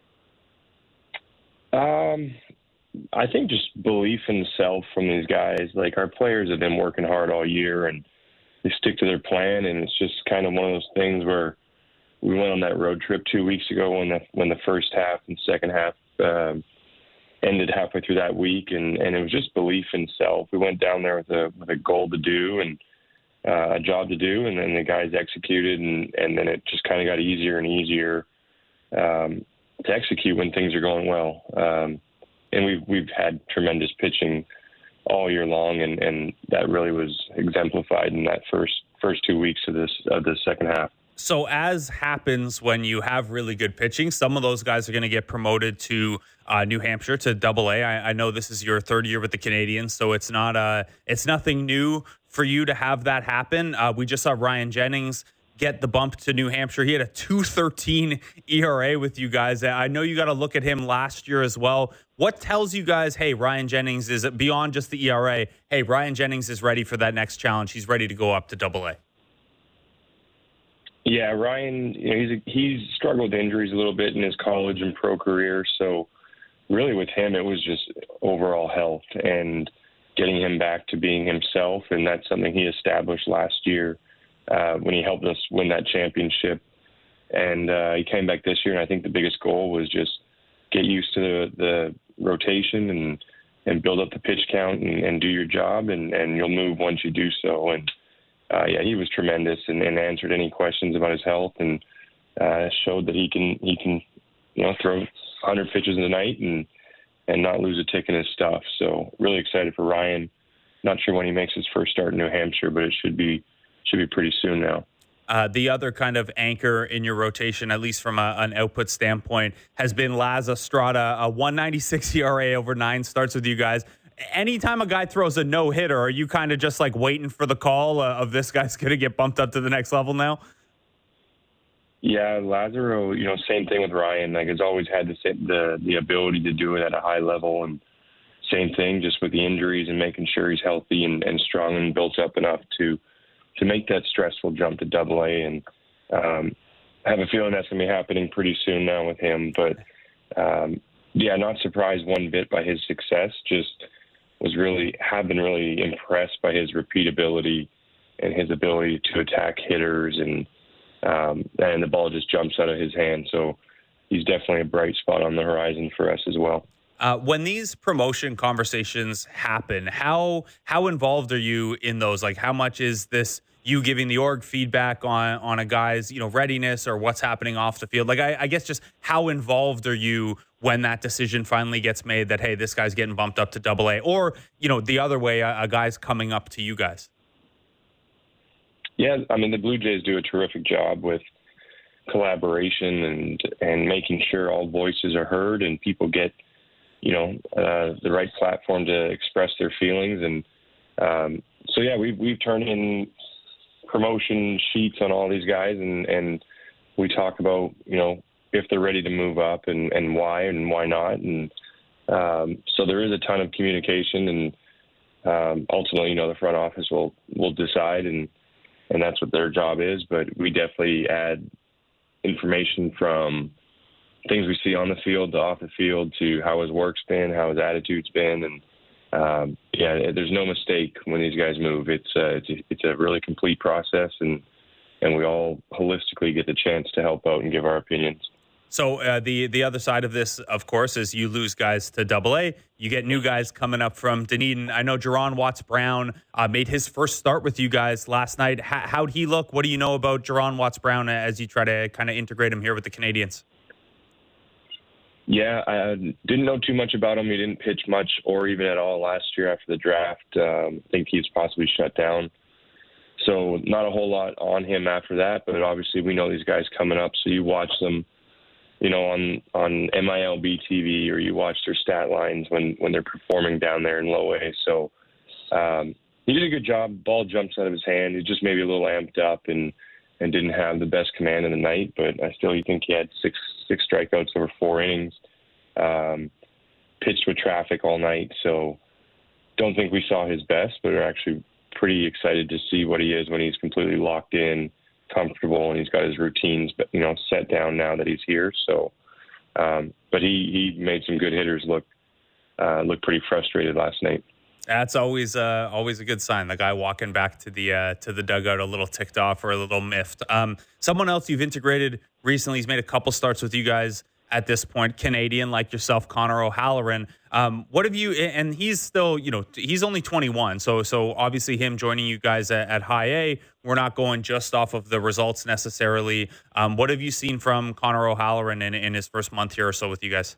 Um, I think just belief in self from these guys. Like, our players have been working hard all year, and they stick to their plan, and it's just kind of one of those things where we went on that road trip two weeks ago when the when the first half and second half um, ended halfway through that week, and, and it was just belief in self. We went down there with a with a goal to do and uh, a job to do, and then the guys executed, and, and then it just kind of got easier and easier um, to execute when things are going well. Um, and we've we've had tremendous pitching all year long, and, and that really was exemplified in that first first two weeks of this of the second half. So as happens when you have really good pitching, some of those guys are going to get promoted to uh, New Hampshire to Double A. I, I know this is your third year with the Canadians, so it's not uh, it's nothing new for you to have that happen. Uh, we just saw Ryan Jennings get the bump to New Hampshire. He had a two thirteen E R A with you guys. I know you got to look at him last year as well. What tells you guys, hey, Ryan Jennings is beyond just the E R A? Hey, Ryan Jennings is ready for that next challenge. He's ready to go up to Double A. Yeah, Ryan, you know, he's a, he's struggled with injuries a little bit in his college and pro career. So really with him, it was just overall health and getting him back to being himself. And that's something he established last year uh, when he helped us win that championship. And uh, he came back this year, and I think the biggest goal was just get used to the, the rotation and, and build up the pitch count and, and do your job, and, and you'll move once you do so. And Uh, yeah, he was tremendous and, and answered any questions about his health, and uh, showed that he can he can you know throw one hundred pitches in the night and and not lose a tick in his stuff. So really excited for Ryan. Not sure when he makes his first start in New Hampshire, but it should be should be pretty soon now. Uh, the other kind of anchor in your rotation, at least from a, an output standpoint, has been Laz Estrada, a one ninety-six E R A over nine starts with you guys. Anytime a guy throws a no-hitter, are you kind of just like waiting for the call uh, of this guy's going to get bumped up to the next level now? Yeah, Lazaro, you know, same thing with Ryan. Like, has always had the the the ability to do it at a high level, and same thing just with the injuries and making sure he's healthy and, and strong and built up enough to to make that stressful jump to Double A. And um, I have a feeling that's going to be happening pretty soon now with him. But um, yeah, not surprised one bit by his success. Just was really have been really impressed by his repeatability and his ability to attack hitters and um, and the ball just jumps out of his hand. So he's definitely a bright spot on the horizon for us as well. Uh, when these promotion conversations happen, how how involved are you in those? Like, how much is this you giving the org feedback on on a guy's, you know, readiness or what's happening off the field? Like, I, I guess just how involved are you when that decision finally gets made that, hey, this guy's getting bumped up to double A, or, you know, the other way, a, a guy's coming up to you guys? Yeah, I mean, the Blue Jays do a terrific job with collaboration and and making sure all voices are heard and people get, you know, uh, the right platform to express their feelings. And um, so, yeah, we've, we've turned in promotion sheets on all these guys, and, and we talk about, you know, if they're ready to move up and, and why and why not. And um, so there is a ton of communication, and um, ultimately, you know, the front office will, will decide, and, and that's what their job is. But we definitely add information from things we see on the field to off the field to how his work's been, how his attitude's been. And um, yeah, there's no mistake when these guys move. It's uh, it's, a, it's a really complete process, and, and we all holistically get the chance to help out and give our opinions. So uh, the the other side of this, of course, is you lose guys to double A. You get new guys coming up from Dunedin. I know Jaron Watts-Brown uh, made his first start with you guys last night. How, how'd he look? What do you know about Jaron Watts-Brown as you try to kind of integrate him here with the Canadians? Yeah, I didn't know too much about him. He didn't pitch much or even at all last year after the draft. Um, I think he's possibly shut down. So not a whole lot on him after that, but obviously we know these guys coming up, so you watch them, you know, on, on M I L B T V, or you watch their stat lines when, when they're performing down there in low A. So um, he did a good job. Ball jumps out of his hand. He just maybe a little amped up and, and didn't have the best command of the night, but I still think he had six six strikeouts over four innings, um, pitched with traffic all night. So don't think we saw his best, but are actually pretty excited to see what he is when he's completely locked in, comfortable, and he's got his routines, but you know, set down now that he's here. So, um, but he, he made some good hitters look uh, look pretty frustrated last night. That's always uh, always a good sign. The guy walking back to the uh, to the dugout a little ticked off or a little miffed. Um, someone else you've integrated recently, he's made a couple starts with you guys at this point, Canadian like yourself, Connor O'Halloran. Um, what have you? And he's still, you know, he's only twenty-one. So so obviously him joining you guys at, at High A, we're not going just off of the results necessarily. Um, what have you seen from Connor O'Halloran in, in his first month here or so with you guys?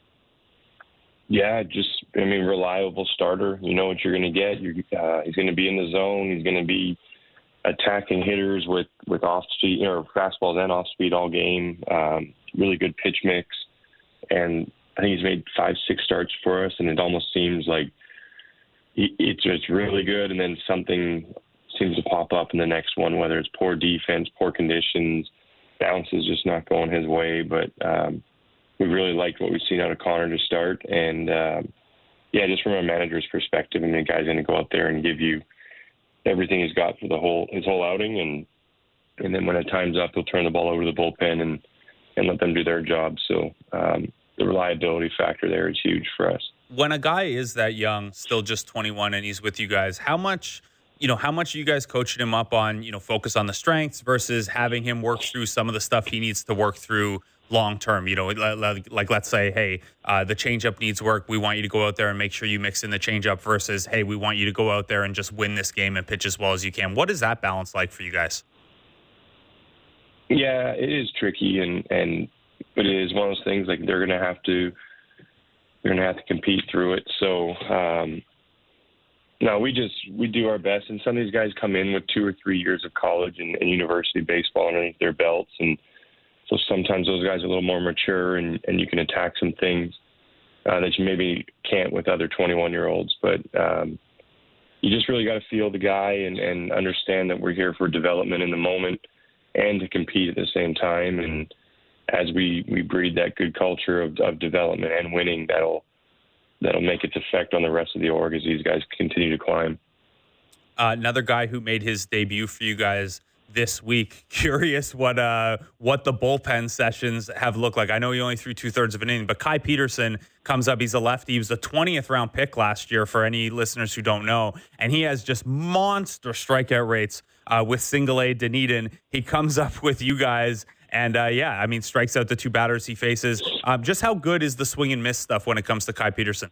Yeah, just, I mean, reliable starter. You know what you're going to get. You're, uh, he's going to be in the zone. He's going to be attacking hitters with, with off speed or fastballs and off speed all game. Um, really good pitch mix. And I think he's made five, six starts for us. And it almost seems like he, it's, it's really good. And then something seems to pop up in the next one, whether it's poor defense, poor conditions, bounce is just not going his way. But, um, we really liked what we've seen out of Connor to start. And, um, yeah, just from a manager's perspective, I mean, the guy's going to go out there and give you everything he's got for the whole his whole outing. And and then when it time's up, he'll turn the ball over to the bullpen and, and let them do their job. So um, the reliability factor there is huge for us. When a guy is that young, still just twenty-one, and he's with you guys, how much – you know, how much are you guys coaching him up on, you know, focus on the strengths versus having him work through some of the stuff he needs to work through long term? You know, like, like let's say, hey, uh, the changeup needs work. We want you to go out there and make sure you mix in the changeup versus, hey, we want you to go out there and just win this game and pitch as well as you can. What is that balance like for you guys? Yeah, it is tricky, and and but it is one of those things like they're going to have to they're going to have to compete through it. So. Um, No, we just we do our best, and some of these guys come in with two or three years of college and, and university baseball underneath their belts, and so sometimes those guys are a little more mature, and, and you can attack some things uh, that you maybe can't with other twenty-one-year-olds. But um, you just really got to feel the guy and, and understand that we're here for development in the moment and to compete at the same time. And as we, we breed that good culture of, of development and winning, that'll that'll make its effect on the rest of the org as these guys continue to climb. Uh, another guy who made his debut for you guys this week. Curious what uh what the bullpen sessions have looked like. I know he only threw two thirds of an inning, but Kai Peterson comes up. He's a lefty. He was the twentieth round pick last year for any listeners who don't know. And he has just monster strikeout rates uh, with single A Dunedin. He comes up with you guys. And uh, yeah, I mean, strikes out the two batters he faces. Um, just how good is the swing and miss stuff when it comes to Kai Peterson?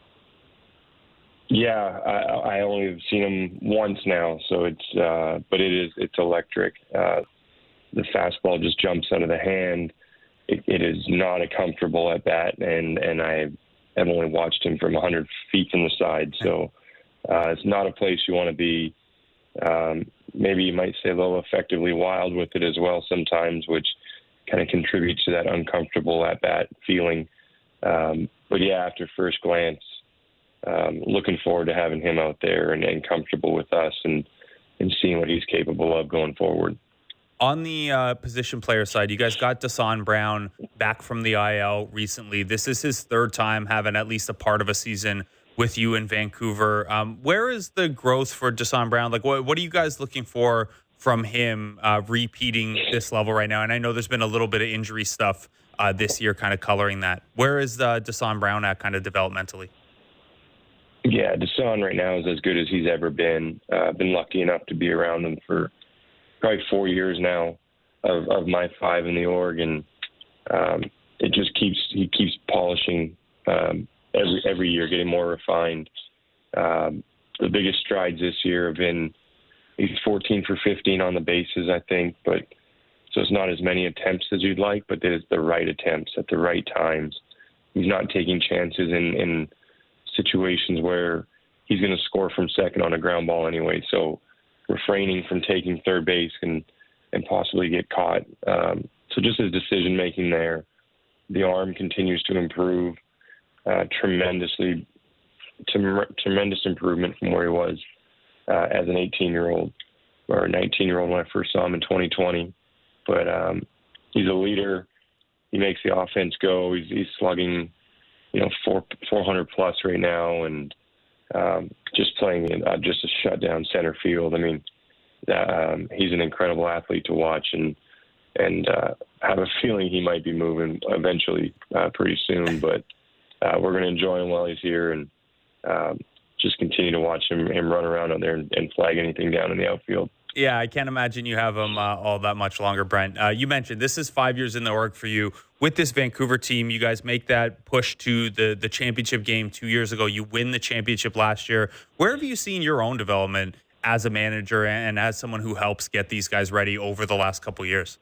Yeah, I, I only have seen him once now, so it's uh, but it is it's electric. Uh, the fastball just jumps out of the hand. It, it is not a comfortable at bat, and and I have only watched him from one hundred feet from the side, so uh, it's not a place you want to be. Um, maybe you might say a little effectively wild with it as well sometimes, which kind of contributes to that uncomfortable at bat feeling. Um, but yeah, after first glance. Um, looking forward to having him out there and, and comfortable with us and, and seeing what he's capable of going forward. On the uh, position player side, you guys got Dasan Brown back from the I L recently. This is his third time having at least a part of a season with you in Vancouver. Um, where is the growth for Dasan Brown? Like, what, what are you guys looking for from him uh, repeating this level right now? And I know there's been a little bit of injury stuff uh, this year kind of coloring that. Where is uh, Dasan Brown at kind of developmentally? Yeah, Dasan right now is as good as he's ever been. Uh, I've been lucky enough to be around him for probably four years now of, of my five in the org, and um, it just keeps he keeps polishing um, every every year, getting more refined. Um, the biggest strides this year have been he's fourteen for fifteen on the bases, I think, but so it's not as many attempts as you'd like, but it's the right attempts at the right times. He's not taking chances in. in situations where he's going to score from second on a ground ball anyway. So refraining from taking third base and, and possibly get caught. Um, so just his decision making there, the arm continues to improve uh, tremendously, tem- tremendous improvement from where he was uh, as an eighteen year old or a nineteen year old when I first saw him in twenty twenty. But um, he's a leader. He makes the offense go. He's, he's slugging, you know, four, 400 plus right now, and um, just playing in uh, just a shutdown center field. I mean, um, he's an incredible athlete to watch, and and uh, I have a feeling he might be moving eventually uh, pretty soon. But uh, we're going to enjoy him while he's here, and um, just continue to watch him, him run around out there and, and flag anything down in the outfield. Yeah, I can't imagine you have him uh, all that much longer, Brent. Uh, you mentioned this is five years in the org for you. With this Vancouver team, you guys make that push to the, the championship game two years ago. You win the championship last year. Where have you seen your own development as a manager and as someone who helps get these guys ready over the last couple of years?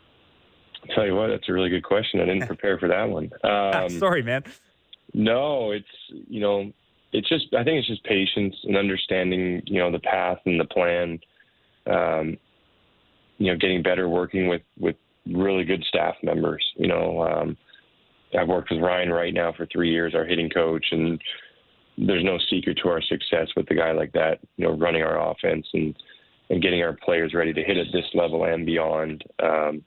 I'll tell you what, that's a really good question. I didn't prepare for that one. Um, Sorry, man. No, it's, you know, it's just, I think it's just patience and understanding, you know, the path and the plan. Um, you know, getting better, working with, with really good staff members. You know, um, I've worked with Ryan right now for three years, our hitting coach, and there's no secret to our success with a guy like that, you know, running our offense and, and getting our players ready to hit at this level and beyond. Um,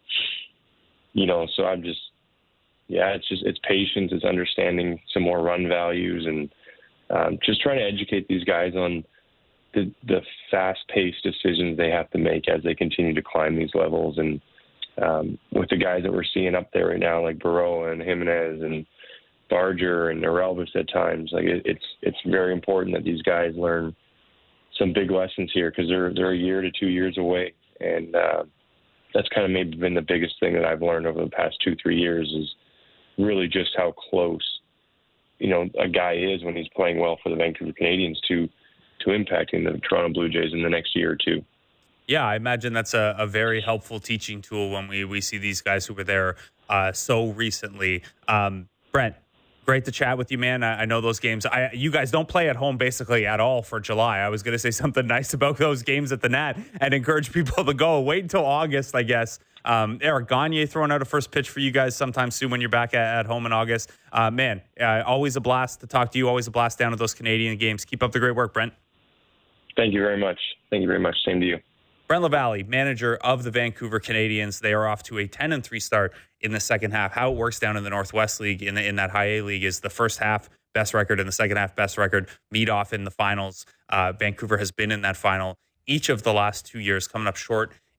you know, so I'm just, yeah, it's just, it's patience, it's understanding some more run values, and um, just trying to educate these guys on the, the fast-paced decisions they have to make as they continue to climb these levels. And um, with the guys that we're seeing up there right now, like Baroa and Jimenez and Barger and Elvis at times, like it, it's it's very important that these guys learn some big lessons here, because they're they're a year to two years away, and uh, that's kind of maybe been the biggest thing that I've learned over the past two three years is really just how close, you know, a guy is when he's playing well for the Vancouver Canadians to. to impacting the Toronto Blue Jays in the next year or two. Yeah, I imagine that's a, a very helpful teaching tool when we, we see these guys who were there uh, so recently. Um, Brent, great to chat with you, man. I, I know those games. I, you guys don't play at home basically at all for July. I was going to say something nice about those games at the Nat and encourage people to go. Wait until August, I guess. Um, Eric Gagne throwing out a first pitch for you guys sometime soon when you're back at, at home in August. Uh, man, uh, always a blast to talk to you. Always a blast down at those Canadian games. Keep up the great work, Brent. Thank you very much. Thank you very much. Same to you. Brent LaValle, manager of the Vancouver Canadians. They are off to a ten and three start in the second half. How it works down in the Northwest League, in the, in that high A league, is the first half best record and the second half best record meet off in the finals. Uh, Vancouver has been in that final each of the last two years, coming up short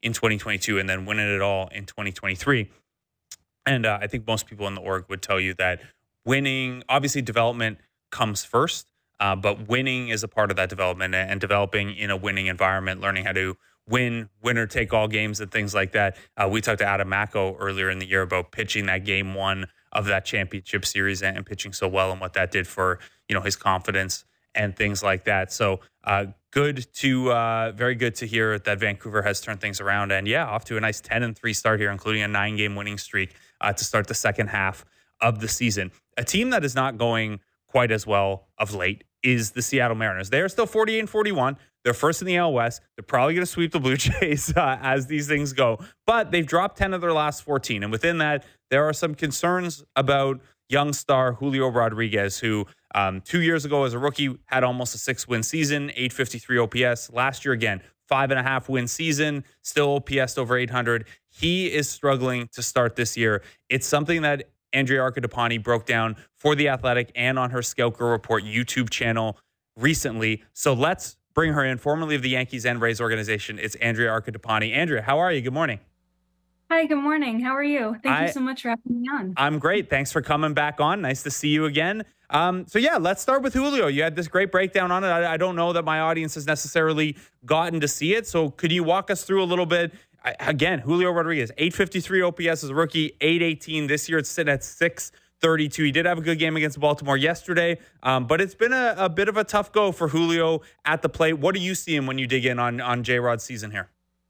in twenty twenty-two and then winning it all in twenty twenty-three. And uh, I think most people in the org would tell you that winning, obviously development comes first, uh, but winning is a part of that development, and developing in a winning environment, learning how to win, winner take all games and things like that. Uh, we talked to Adam Macko earlier in the year about pitching that game one of that championship series and, and pitching so well, and what that did for, you know, his confidence and things like that. So uh, good to, uh, very good to hear that Vancouver has turned things around, and yeah, off to a nice ten and three start here, including a nine game winning streak uh, to start the second half of the season. A team that is not going quite as well of late is the Seattle Mariners. They are still forty-eight and forty-one. They're first in the A L West. They're probably going to sweep the Blue Jays uh, as these things go. But they've dropped ten of their last fourteen. And within that, there are some concerns about young star Julio Rodriguez, who um, two years ago as a rookie had almost a six-win season, eight fifty-three O P S. Last year, again, five and a half win season, still O P S over eight hundred. He is struggling to start this year. It's something that Andrea Arcudipani broke down for The Athletic and on her Scout Girl Report YouTube channel recently. So let's bring her in, formerly of the Yankees and Rays organization. It's Andrea Arcudipani. Andrea, how are you? Good morning. Hi, good morning. How are you? Thank I, you so much for having me on. I'm great. Thanks for coming back on. Nice to see you again. Um, so yeah, let's start with Julio. You had this great breakdown on it. I, I don't know that my audience has necessarily gotten to see it. So could you walk us through a little bit? I, again, Julio Rodriguez, eight fifty-three O P S as a rookie, eight eighteen. This year it's sitting at six thirty-two. He did have a good game against Baltimore yesterday, um, but it's been a, a bit of a tough go for Julio at the plate. What are you seeing when you dig in on, on J-Rod's season here?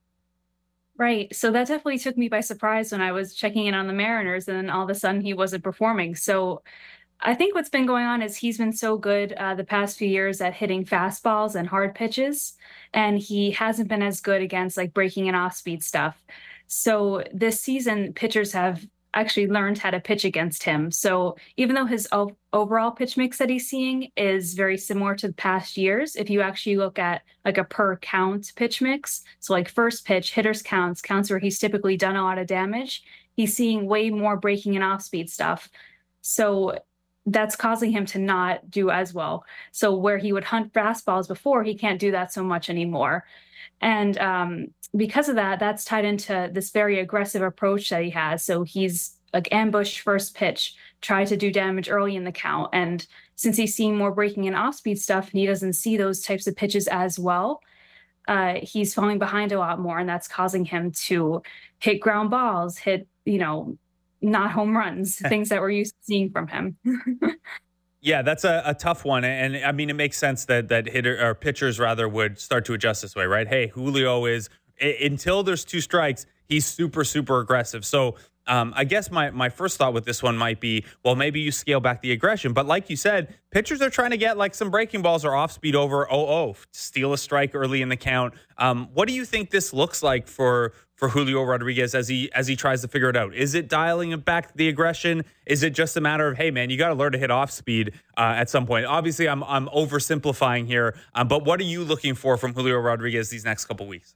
Right. So that definitely took me by surprise when I was checking in on the Mariners, and then all of a sudden he wasn't performing. So I think what's been going on is he's been so good uh, the past few years at hitting fastballs and hard pitches, and he hasn't been as good against like breaking and off-speed stuff. So this season, pitchers have actually learned how to pitch against him. So even though his o- overall pitch mix that he's seeing is very similar to the past years, if you actually look at like a per count pitch mix, so like first pitch, hitters counts, counts where he's typically done a lot of damage, he's seeing way more breaking and off-speed stuff. So that's causing him to not do as well. So where he would hunt fastballs before, he can't do that so much anymore. And um, because of that, that's tied into this very aggressive approach that he has. So he's like ambush first pitch, try to do damage early in the count. And since he's seeing more breaking and off-speed stuff, and he doesn't see those types of pitches as well, uh, he's falling behind a lot more. And that's causing him to hit ground balls, hit, you know, not home runs, things that we're used to seeing from him. Yeah, that's a, a tough one. And I mean, it makes sense that that hitter or pitchers rather would start to adjust this way, right? Hey, Julio is, I- until there's two strikes, he's super, super aggressive. So um, I guess my, my first thought with this one might be, well, maybe you scale back the aggression. But like you said, pitchers are trying to get like some breaking balls or off speed over oh oh, steal a strike early in the count. Um, what do you think this looks like for for Julio Rodriguez as he as he tries to figure it out? Is it dialing it back the aggression? Is it just a matter of, hey man, you got to learn to hit off speed uh, at some point? Obviously, I'm I'm oversimplifying here, um, but what are you looking for from Julio Rodriguez these next couple weeks?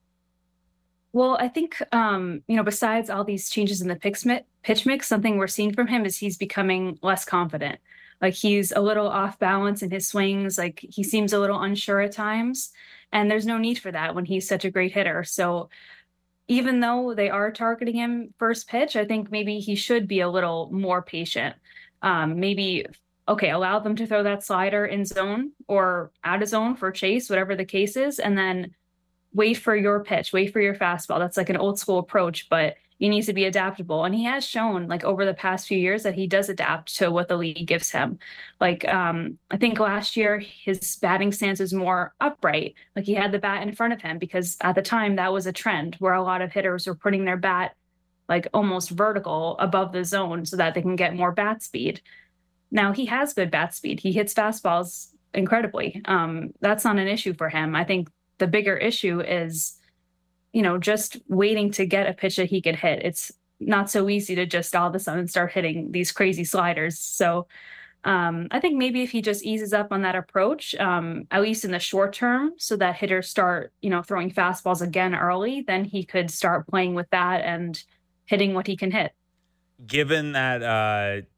Well, I think, um, you know, besides all these changes in the pitch mix, pitch mix, something we're seeing from him is he's becoming less confident. Like he's a little off balance in his swings. Like he seems a little unsure at times. And there's no need for that when he's such a great hitter. So even though they are targeting him first pitch, I think maybe he should be a little more patient. Um, maybe, okay, allow them to throw that slider in zone or out of zone for chase, whatever the case is, and then wait for your pitch, wait for your fastball. That's like an old school approach, but he needs to be adaptable. And he has shown like over the past few years that he does adapt to what the league gives him. Like, um, I think last year his batting stance is more upright. Like he had the bat in front of him because at the time that was a trend where a lot of hitters were putting their bat like almost vertical above the zone so that they can get more bat speed. Now he has good bat speed. He hits fastballs incredibly. Um, that's not an issue for him. I think the bigger issue is, you know, just waiting to get a pitch that he could hit. It's not so easy to just all of a sudden start hitting these crazy sliders. So um, I think maybe if he just eases up on that approach, um, at least in the short term, so that hitters start, you know, throwing fastballs again early, then he could start playing with that and hitting what he can hit. Given that uh,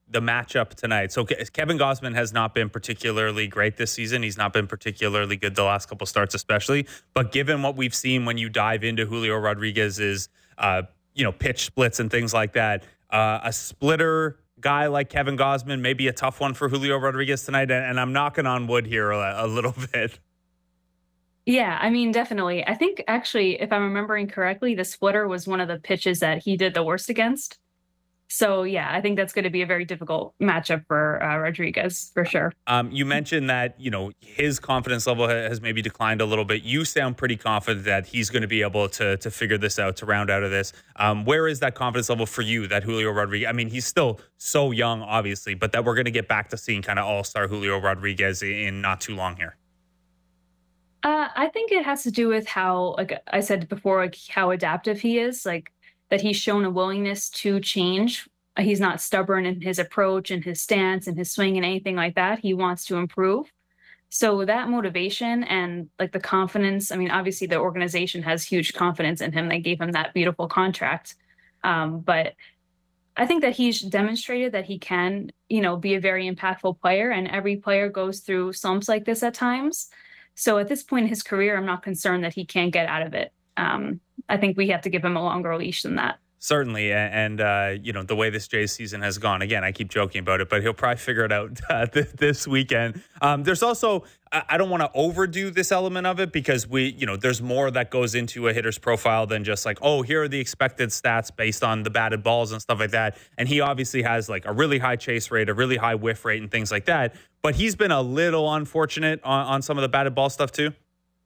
the matchup tonight. So Ke- Kevin Gausman has not been particularly great this season. He's not been particularly good the last couple starts, especially. But given what we've seen when you dive into Julio Rodriguez's, uh, you know, pitch splits and things like that, uh, a splitter guy like Kevin Gausman may be a tough one for Julio Rodriguez tonight. And, and I'm knocking on wood here a, a little bit. Yeah, I mean, definitely. I think actually, if I'm remembering correctly, the splitter was one of the pitches that he did the worst against. So, yeah, I think that's going to be a very difficult matchup for uh, Rodriguez, for sure. Um, you mentioned that, you know, his confidence level has maybe declined a little bit. You sound pretty confident that he's going to be able to to figure this out, to round out of this. Um, where is that confidence level for you, that Julio Rodriguez? I mean, he's still so young, obviously, but that we're going to get back to seeing kind of all-star Julio Rodriguez in not too long here. Uh, I think it has to do with how, like I said before, like how adaptive he is, like that he's shown a willingness to change. He's not stubborn in his approach and his stance and his swing and anything like that. He wants to improve. So that motivation and like the confidence, I mean, obviously the organization has huge confidence in him. They gave him that beautiful contract. Um, but I think that he's demonstrated that he can, you know, be a very impactful player, and every player goes through slumps like this at times. So at this point in his career, I'm not concerned that he can't get out of it. Um, I think we have to give him a longer leash than that. Certainly. And, uh, you know, the way this Jays season has gone, again, I keep joking about it, but he'll probably figure it out uh, th- this weekend. Um, there's also, I don't want to overdo this element of it, because we, you know, there's more that goes into a hitter's profile than just like, oh, here are the expected stats based on the batted balls and stuff like that. And he obviously has like a really high chase rate, a really high whiff rate and things like that. But he's been a little unfortunate on, on some of the batted ball stuff too.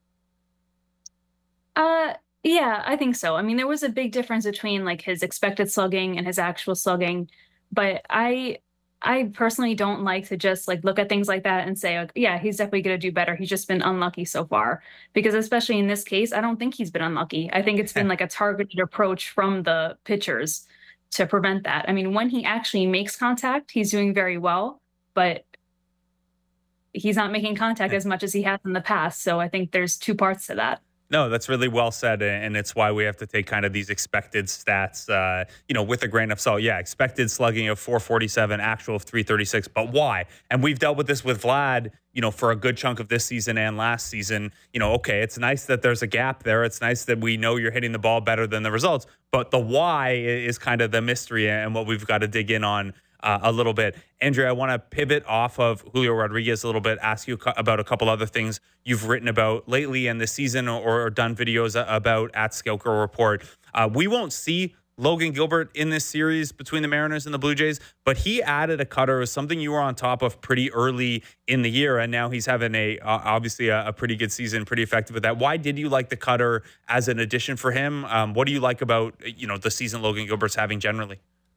Uh, yeah, I think so. I mean, there was a big difference between like his expected slugging and his actual slugging, but I, I personally don't like to just like look at things like that and say, like, yeah, he's definitely going to do better. He's just been unlucky so far, because especially in this case, I don't think he's been unlucky. I think it's been like a targeted approach from the pitchers to prevent that. I mean, when he actually makes contact, he's doing very well, but he's not making contact as much as he has in the past. So I think there's two parts to that. No, that's really well said, and it's why we have to take kind of these expected stats, uh, you know, with a grain of salt. Yeah, expected slugging of four forty-seven, actual of three thirty-six, but why? And we've dealt with this with Vlad, you know, for a good chunk of this season and last season. You know, okay, it's nice that there's a gap there. It's nice that we know you're hitting the ball better than the results, but the why is kind of the mystery and what we've got to dig in on Uh, a little bit. Andrea, I want to pivot off of Julio Rodriguez a little bit, ask you about a couple other things you've written about lately in this season, or, or done videos about at Skelker Report. Uh, we won't see Logan Gilbert in this series between the Mariners and the Blue Jays, but he added a cutter, something you were on top of pretty early in the year, and now he's having a uh, obviously a, a pretty good season, pretty effective with that. Why did you like the cutter as an addition for him? Um, what do you like about, you know, the season Logan Gilbert's having generally?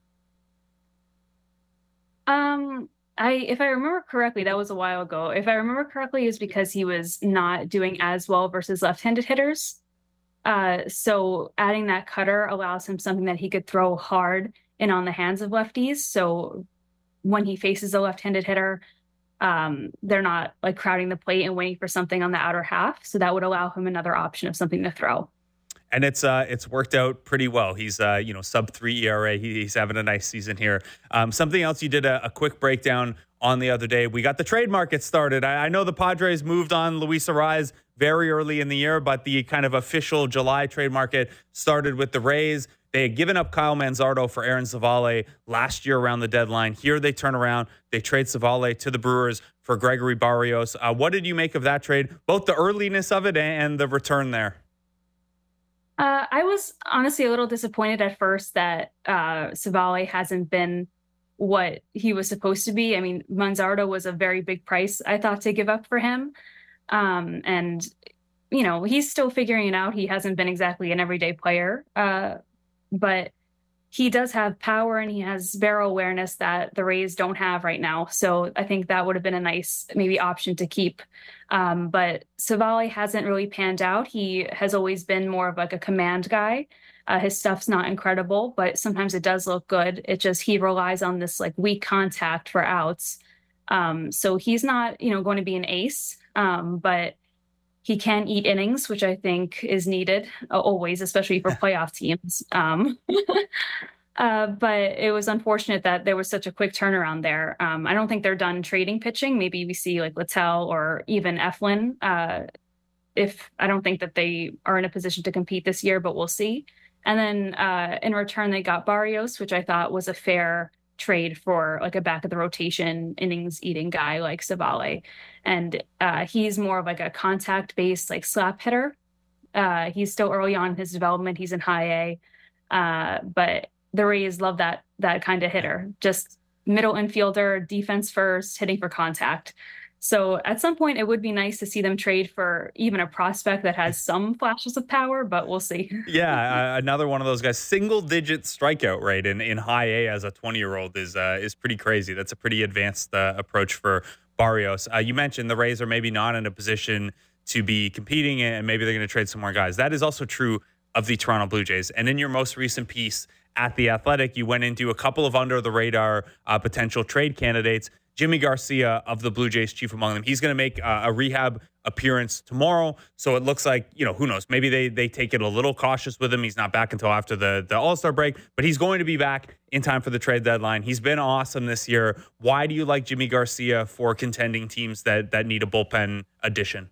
Um, I, if I remember correctly, that was a while ago. If I remember correctly, it's because he was not doing as well versus left-handed hitters. Uh, so adding that cutter allows him something that he could throw hard and on the hands of lefties. So when he faces a left-handed hitter, um, they're not like crowding the plate and waiting for something on the outer half. So that would allow him another option of something to throw. And it's uh, it's worked out pretty well. He's uh, you know sub three E R A. He, he's having a nice season here. Um, something else you did a, a quick breakdown on the other day. We got the trade market started. I, I know the Padres moved on Luis Arraez very early in the year, but the kind of official July trade market started with the Rays. They had given up Kyle Manzardo for Aaron Civale last year around the deadline. Here they turn around. They trade Civale to the Brewers for Gregory Barrios. Uh, what did you make of that trade? Both the earliness of it and the return there. Uh, I was honestly a little disappointed at first that uh, Civale hasn't been what he was supposed to be. I mean, Manzardo was a very big price, I thought, to give up for him. Um, and, you know, he's still figuring it out. He hasn't been exactly an everyday player, uh, but he does have power and he has barrel awareness that the Rays don't have right now. So I think that would have been a nice maybe option to keep. Um, but Civale hasn't really panned out. He has always been more of like a command guy. Uh, his stuff's not incredible, but sometimes it does look good. It just, he relies on this like weak contact for outs. Um, so he's not, you know, going to be an ace, um, but he can eat innings, which I think is needed uh, always, especially for playoff teams. Um, Uh, but it was unfortunate that there was such a quick turnaround there. Um, I don't think they're done trading pitching. Maybe we see like Littell or even Eflin. Uh, if I don't think that they are in a position to compete this year, but we'll see. And then uh, in return, they got Barrios, which I thought was a fair trade for like a back of the rotation innings eating guy like Savale. And uh, he's more of like a contact based like slap hitter. Uh, he's still early on in his development. He's in high A, uh, but the Rays love that that kind of hitter, just middle infielder, defense first, hitting for contact. So at some point, it would be nice to see them trade for even a prospect that has some flashes of power, but we'll see. Yeah, uh, another one of those guys. Single-digit strikeout rate in, in high A as a twenty-year-old is uh, is pretty crazy. That's a pretty advanced uh, approach for Barrios. Uh, you mentioned the Rays are maybe not in a position to be competing, and maybe they're going to trade some more guys. That is also true of the Toronto Blue Jays. And in your most recent piece at The Athletic, you went into a couple of under-the-radar uh, potential trade candidates. Jimmy Garcia of the Blue Jays, chief among them. He's going to make uh, a rehab appearance tomorrow. So it looks like, you know, who knows? Maybe they they take it a little cautious with him. He's not back until after the, the All-Star break, but he's going to be back in time for the trade deadline. He's been awesome this year. Why do you like Jimmy Garcia for contending teams that that need a bullpen addition?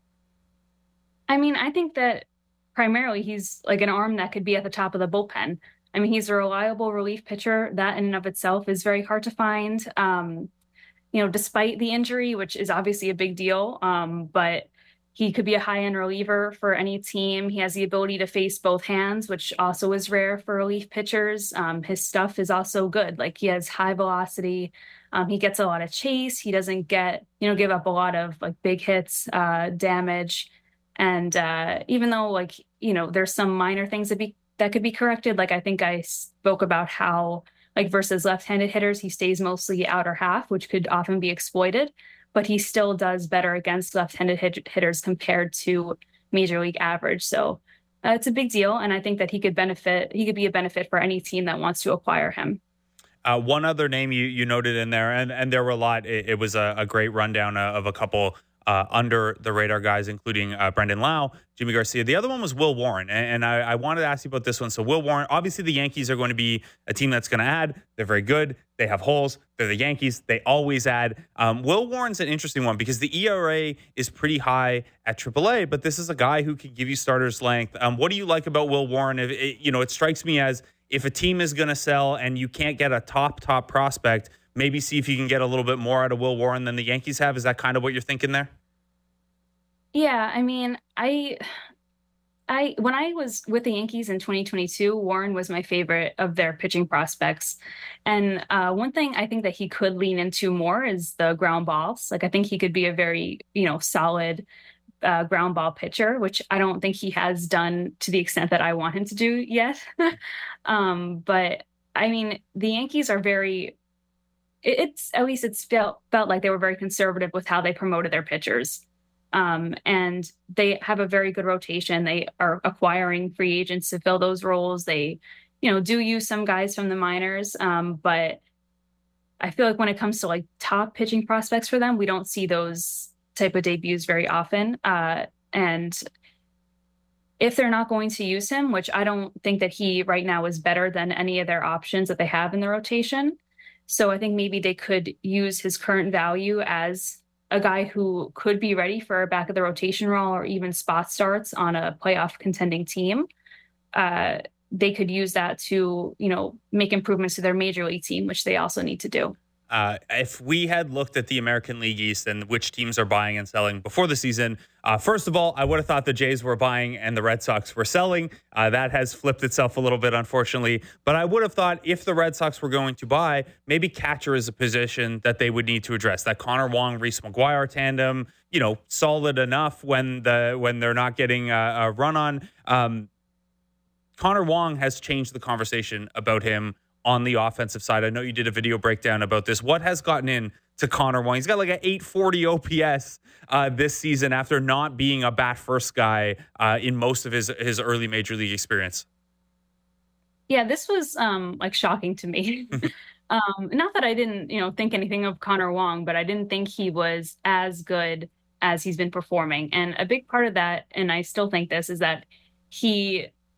I mean, I think that primarily he's like an arm that could be at the top of the bullpen. I mean, he's a reliable relief pitcher. That in and of itself is very hard to find. Um, you know, despite the injury, which is obviously a big deal, um, but he could be a high-end reliever for any team. He has the ability to face both hands, which also is rare for relief pitchers. Um, his stuff is also good. Like he has high velocity. Um, he gets a lot of chase. He doesn't get, you know, give up a lot of like big hits, uh, damage. And uh, even though like, you know, there's some minor things that be that could be corrected. Like I think I spoke about how like versus left-handed hitters, he stays mostly outer half, which could often be exploited, but he still does better against left-handed hit- hitters compared to major league average. So uh, it's a big deal. And I think that he could benefit, he could be a benefit for any team that wants to acquire him. Uh, one other name you, you noted in there, and, and there were a lot. It, it was a, a great rundown of a couple Uh, under the radar guys, including uh, Brendan Lau, Jimmy Garcia. The other one was Will Warren. And, and I, I wanted to ask you about this one. So Will Warren, obviously the Yankees are going to be a team that's going to add. They're very good. They have holes. They're the Yankees. They always add. Um, Will Warren's an interesting one because the E R A is pretty high at triple A, but this is a guy who can give you starter's length. Um, what do you like about Will Warren? If it, you know, it strikes me as if a team is going to sell and you can't get a top, top prospect, maybe see if you can get a little bit more out of Will Warren than the Yankees have. Is that kind of what you're thinking there? Yeah, I mean, I, I when I was with the Yankees in twenty twenty-two, Warren was my favorite of their pitching prospects. And uh, one thing I think that he could lean into more is the ground balls. Like I think he could be a very, you know, solid uh, ground ball pitcher, which I don't think he has done to the extent that I want him to do yet. um, but I mean, the Yankees are very. It's at least it's felt felt like they were very conservative with how they promoted their pitchers. Um, and they have a very good rotation. They are acquiring free agents to fill those roles. They, you know, do use some guys from the minors. Um, but I feel like when it comes to like top pitching prospects for them, we don't see those type of debuts very often. Uh, and if they're not going to use him, which I don't think that he right now is better than any of their options that they have in the rotation. So I think maybe they could use his current value as a guy who could be ready for a back of the rotation role or even spot starts on a playoff contending team. Uh, they could use that to, you know, make improvements to their major league team, which they also need to do. Uh, if we had looked at the American League East and which teams are buying and selling before the season, uh, first of all, I would have thought the Jays were buying and the Red Sox were selling. Uh, that has flipped itself a little bit, unfortunately. But I would have thought if the Red Sox were going to buy, maybe catcher is a position that they would need to address. That Connor Wong, Reese McGuire tandem, you know, solid enough when the when they're not getting a, a run on. Um, Connor Wong has changed the conversation about him on the offensive side. I know you did a video breakdown about this. What has gotten in to Connor Wong? He's got like an eight forty O P S uh, this season after not being a bat first guy uh, in most of his his early major league experience. Yeah, this was um, like shocking to me. um, not that I didn't, you know, think anything of Connor Wong, but I didn't think he was as good as he's been performing. And a big part of that, and I still think this, is that he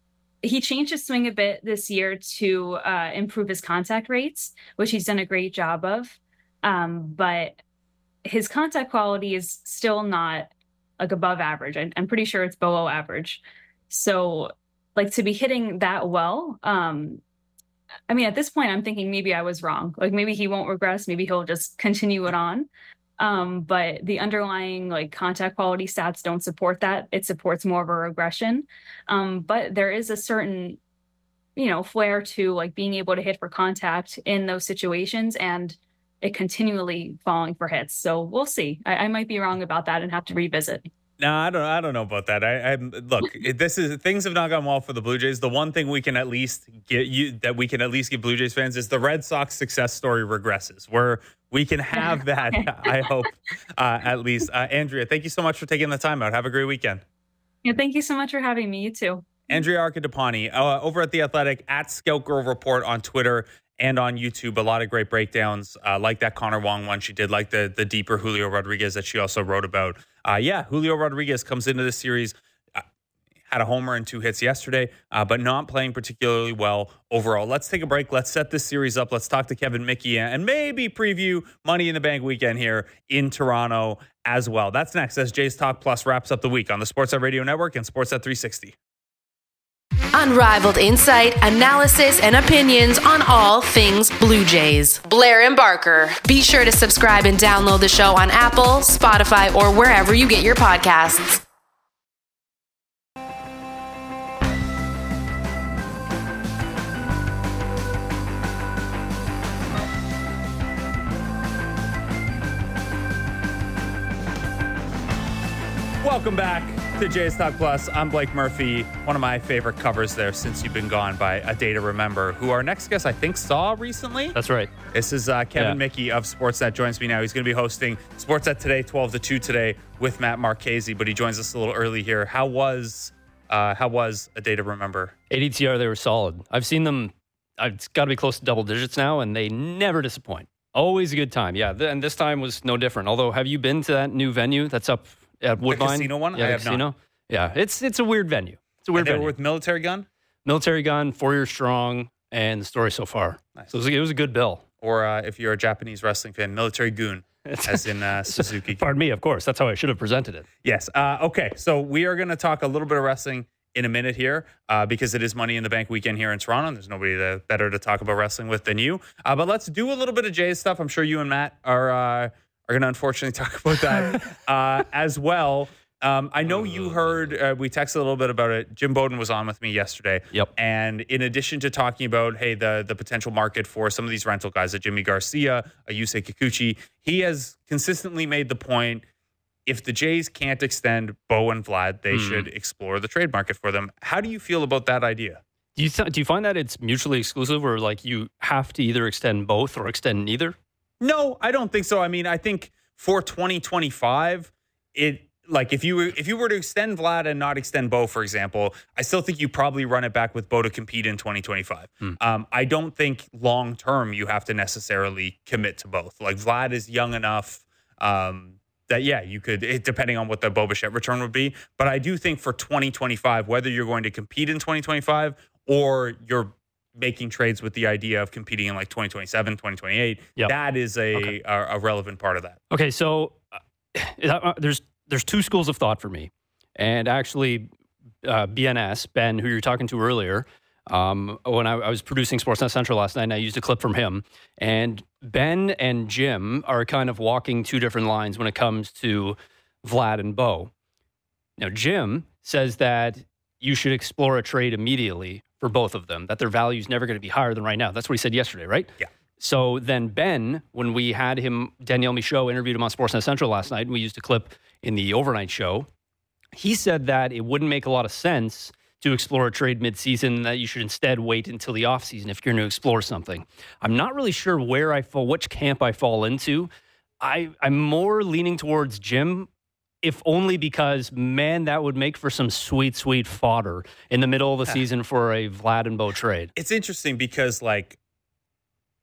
he changed his swing a bit this year to uh, improve his contact rates, which he's done a great job of. Um, but his contact quality is still not like above average. I, I'm pretty sure it's below average. So like to be hitting that well, um, I mean, at this point, I'm thinking maybe I was wrong. Like maybe he won't regress. Maybe he'll just continue it on. Um, but the underlying like contact quality stats don't support that. It supports more of a regression. Um, but there is a certain, you know, flair to like being able to hit for contact in those situations and it continually falling for hits. So we'll see. I, I might be wrong about that and have to revisit. No, I don't. I don't know about that. I, I look. This is things have not gone well for the Blue Jays. The one thing we can at least get you that we can at least give Blue Jays fans is the Red Sox success story regresses, where we can have that. I hope uh, at least. Uh, Andrea, thank you so much for taking the time out. Have a great weekend. Yeah, thank you so much for having me. You too. Andrea Arcadipani uh, over at The Athletic at Scout Girl Report on Twitter and on YouTube. A lot of great breakdowns, uh, like that Connor Wong one she did, like the the deeper Julio Rodriguez that she also wrote about. Uh, yeah, Julio Rodriguez comes into this series, uh, had a homer and two hits yesterday, uh, but not playing particularly well overall. Let's take a break. Let's set this series up. Let's talk to Kevin Mickey and maybe preview Money in the Bank weekend here in Toronto as well. That's next as Jays Talk Plus wraps up the week on the Sportsnet Radio Network and Sportsnet three sixty. Unrivaled insight, analysis, and opinions on all things Blue Jays. Blair and Barker. Be sure to subscribe and download the show on Apple, Spotify, or wherever you get your podcasts. Welcome back to Jays Talk Plus. I'm Blake Murphy. One of my favorite covers there since you've been gone by A Day to Remember, who our next guest I think saw recently. That's right. This is uh, Kevin yeah. Mickey of Sportsnet joins me now. He's going to be hosting Sportsnet Today, twelve to two today with Matt Marchese, but he joins us a little early here. How was uh, how was A Day to Remember? A D T R, they were solid. I've seen them, it's got to be close to double digits now, and they never disappoint. Always a good time. Yeah, th- and this time was no different. Although, have you been to that new venue that's up at Woodbine? The casino one? Yeah, I have casino. not. Yeah, it's it's a weird venue. It's a weird And they venue. were with Military Gun? Military Gun, four years strong, and the story so far. Nice. So it was, a, it was a good bill. Or uh, if you're a Japanese wrestling fan, Military Goon, as in uh, Suzuki. Pardon me, of course. That's how I should have presented it. Yes. Uh, okay, so we are going to talk a little bit of wrestling in a minute here uh, because it is Money in the Bank weekend here in Toronto. And there's nobody to, better to talk about wrestling with than you. Uh, but let's do a little bit of Jays stuff. I'm sure you and Matt are uh, are going to unfortunately talk about that uh, as well. Um, I know you heard, uh, we texted a little bit about it. Jim Bowden was on with me yesterday. Yep. And in addition to talking about, hey, the the potential market for some of these rental guys, a Jimmy Garcia, a Yusei Kikuchi, he has consistently made the point, if the Jays can't extend Bo and Vlad, they mm. should explore the trade market for them. How do you feel about that idea? Do you, th- do you find that it's mutually exclusive or like you have to either extend both or extend neither? No, I don't think so. I mean, I think for twenty twenty-five, it... Like if you if you were to extend Vlad and not extend Bo, for example, I still think you probably run it back with Bo to compete in twenty twenty-five. Hmm. Um, I don't think long term you have to necessarily commit to both. Like Vlad is young enough um, that yeah, you could it, depending on what the Bo Bichette return would be. But I do think for twenty twenty-five, whether you're going to compete in twenty twenty-five or you're making trades with the idea of competing in like twenty twenty-seven, twenty twenty-eight, yep. that is a, okay. a a relevant part of that. Okay, so uh, there's. There's two schools of thought for me. And actually, uh, B N S, Ben, who you were talking to earlier, um, when I, I was producing Sportsnet Central last night, and I used a clip from him. And Ben and Jim are kind of walking two different lines when it comes to Vlad and Bo. Now, Jim says that you should explore a trade immediately for both of them, that their value is never going to be higher than right now. That's what he said yesterday, right? Yeah. So then Ben, when we had him, Danielle Michaud interviewed him on Sportsnet Central last night, and we used a clip in the overnight show, he said that it wouldn't make a lot of sense to explore a trade midseason, that you should instead wait until the offseason if you're going to explore something. I'm not really sure where I fall, which camp I fall into. I, I'm more leaning towards Jim, if only because, man, that would make for some sweet, sweet fodder in the middle of the season for a Vlad and Bo trade. It's interesting because, like,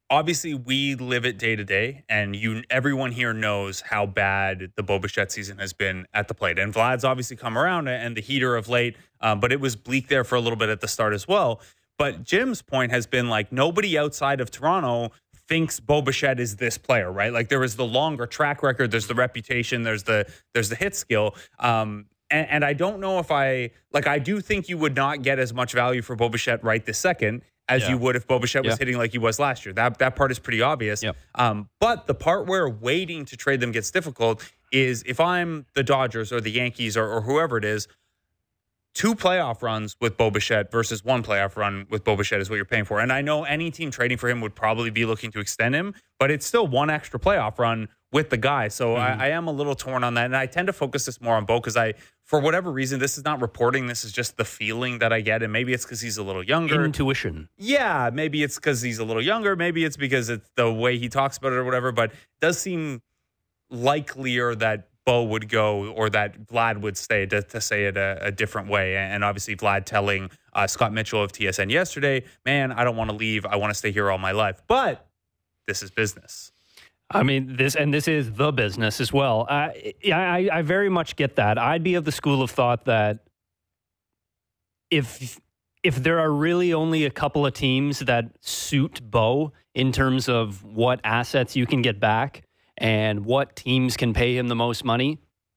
obviously we live it day to day, and you, everyone here knows how bad the Bo Bichette season has been at the plate. And Vlad's obviously come around and the heater of late, um, but it was bleak there for a little bit at the start as well. But Jim's point has been like nobody outside of Toronto thinks Bo Bichette is this player, right? Like there is the longer track record, there's the reputation, there's the there's the hit skill. Um, and, and I don't know if I like. I do think you would not get as much value for Bo Bichette right this second as yeah. you would if Bo Bichette yeah. was hitting like he was last year. That that part is pretty obvious. Yep. Um, but the part where waiting to trade them gets difficult is if I'm the Dodgers or the Yankees or, or whoever it is. Two playoff runs with Bo Bichette versus one playoff run with Bo Bichette is what you're paying for. And I know any team trading for him would probably be looking to extend him, but it's still one extra playoff run with the guy. So mm-hmm. I, I am a little torn on that. And I tend to focus this more on Bo because I, for whatever reason, this is not reporting. This is just the feeling that I get. And maybe it's because he's a little younger. Intuition. Yeah, maybe it's because he's a little younger. Maybe it's because it's the way he talks about it or whatever. But it does seem likelier that Bo would go or that Vlad would stay, to, to say it a, a different way. And obviously Vlad telling uh, Scott Mitchell of T S N yesterday, man, I don't want to leave. I want to stay here all my life. But this is business. I mean, this and this is the business as well. Uh, I, I very much get that. I'd be of the school of thought that if if there are really only a couple of teams that suit Bo in terms of what assets you can get back, and what teams can pay him the most money,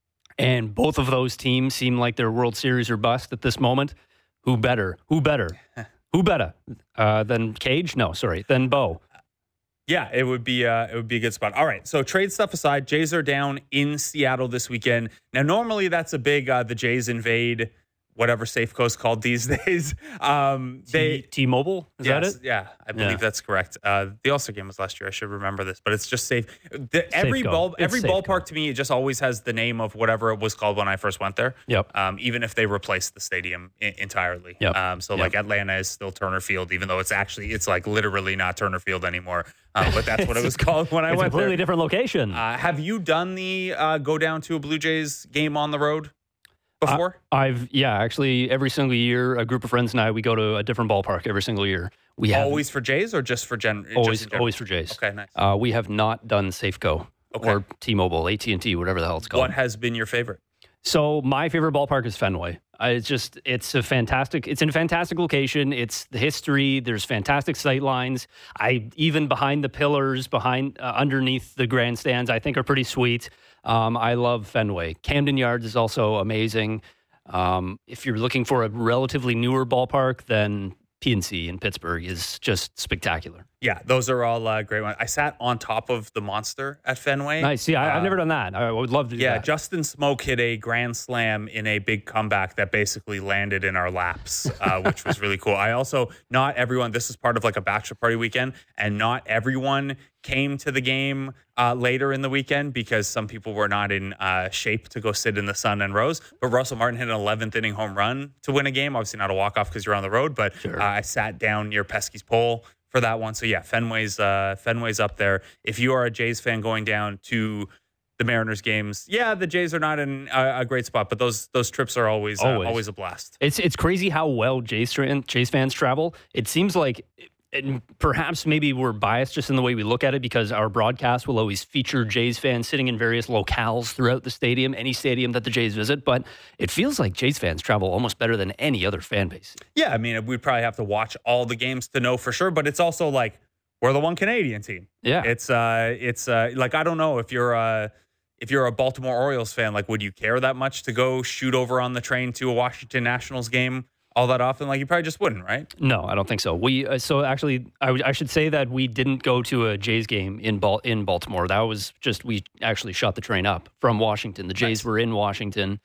and both of those teams seem like they're World Series or bust at this moment, who better? Who better? Who better uh, than Cage? No, sorry, than Bo. Yeah, it would be uh, it would be a good spot. All right, so trade stuff aside, Jays are down in Seattle this weekend. Now, normally that's a big uh, the Jays invade whatever Safeco's called these days. Um, they T- T-Mobile? Is yes, that it? Yeah, I believe Yeah. that's correct. Uh, the All-Star game was last year. I should remember this, but it's just safe. The, every Safeco. ball, It's every Safeco. ballpark to me, it just always has the name of whatever it was called when I first went there. Yep. Um, even if they replaced the stadium I- entirely. Yep. Um, so Yep. like Atlanta is still Turner Field, even though it's actually it's like literally not Turner Field anymore. Um, but that's what it was called when I It's a went completely there. different location. Uh, have you done the uh, go down to a Blue Jays game on the road before? Uh, I've yeah, actually every single year, a group of friends and I, we go to a different ballpark every single year. We have Always for Jays or just for Gen? just always in general? always for Jays. Okay, nice. Uh, we have not done Safeco Okay. or T-Mobile, A T and T, whatever the hell it's called. What has been your favorite? So my favorite ballpark is Fenway. Uh, it's just it's a fantastic. It's in a fantastic location. It's the history. There's fantastic sight lines. I even behind the pillars, behind uh, underneath the grandstands, I think are pretty sweet. Um, I love Fenway. Camden Yards is also amazing. Um, if you're looking for a relatively newer ballpark, then P N C in Pittsburgh is just spectacular. Yeah, those are all uh, great ones. I sat on top of the Monster at Fenway. Nice. Yeah, I, I've Uh, never done that. I would love to do Yeah, that. Justin Smoke hit a grand slam in a big comeback that basically landed in our laps, uh, which was really cool. I also, not everyone, this is part of like a bachelor party weekend, and not everyone came to the game uh, later in the weekend because some people were not in uh, shape to go sit in the sun and rows. But Russell Martin hit an eleventh inning home run to win a game. Obviously not a walk-off because you're on the road, but Sure. uh, I sat down near Pesky's pole for that one. So yeah, Fenway's uh, Fenway's up there. If you are a Jays fan going down to the Mariners games, yeah, the Jays are not in a, a great spot, but those those trips are always uh, Always. always a blast. It's it's crazy how well Jays, fan- Jays fans travel. It seems like, and perhaps maybe we're biased just in the way we look at it because our broadcast will always feature Jays fans sitting in various locales throughout the stadium, any stadium that the Jays visit. But it feels like Jays fans travel almost better than any other fan base. Yeah, I mean, we'd probably have to watch all the games to know for sure, but it's also like we're the one Canadian team. Yeah. It's uh, it's uh, like I don't know if you're uh, if you're a Baltimore Orioles fan, like would you care that much to go shoot over on the train to a Washington Nationals game all that often? Like you probably just wouldn't, right? No, I don't think so. We uh, so actually, I, w- I should say that we didn't go to a Jays game in Bal- in Baltimore. That was just we actually shot the train up from Washington. The Jays Nice. were in Washington.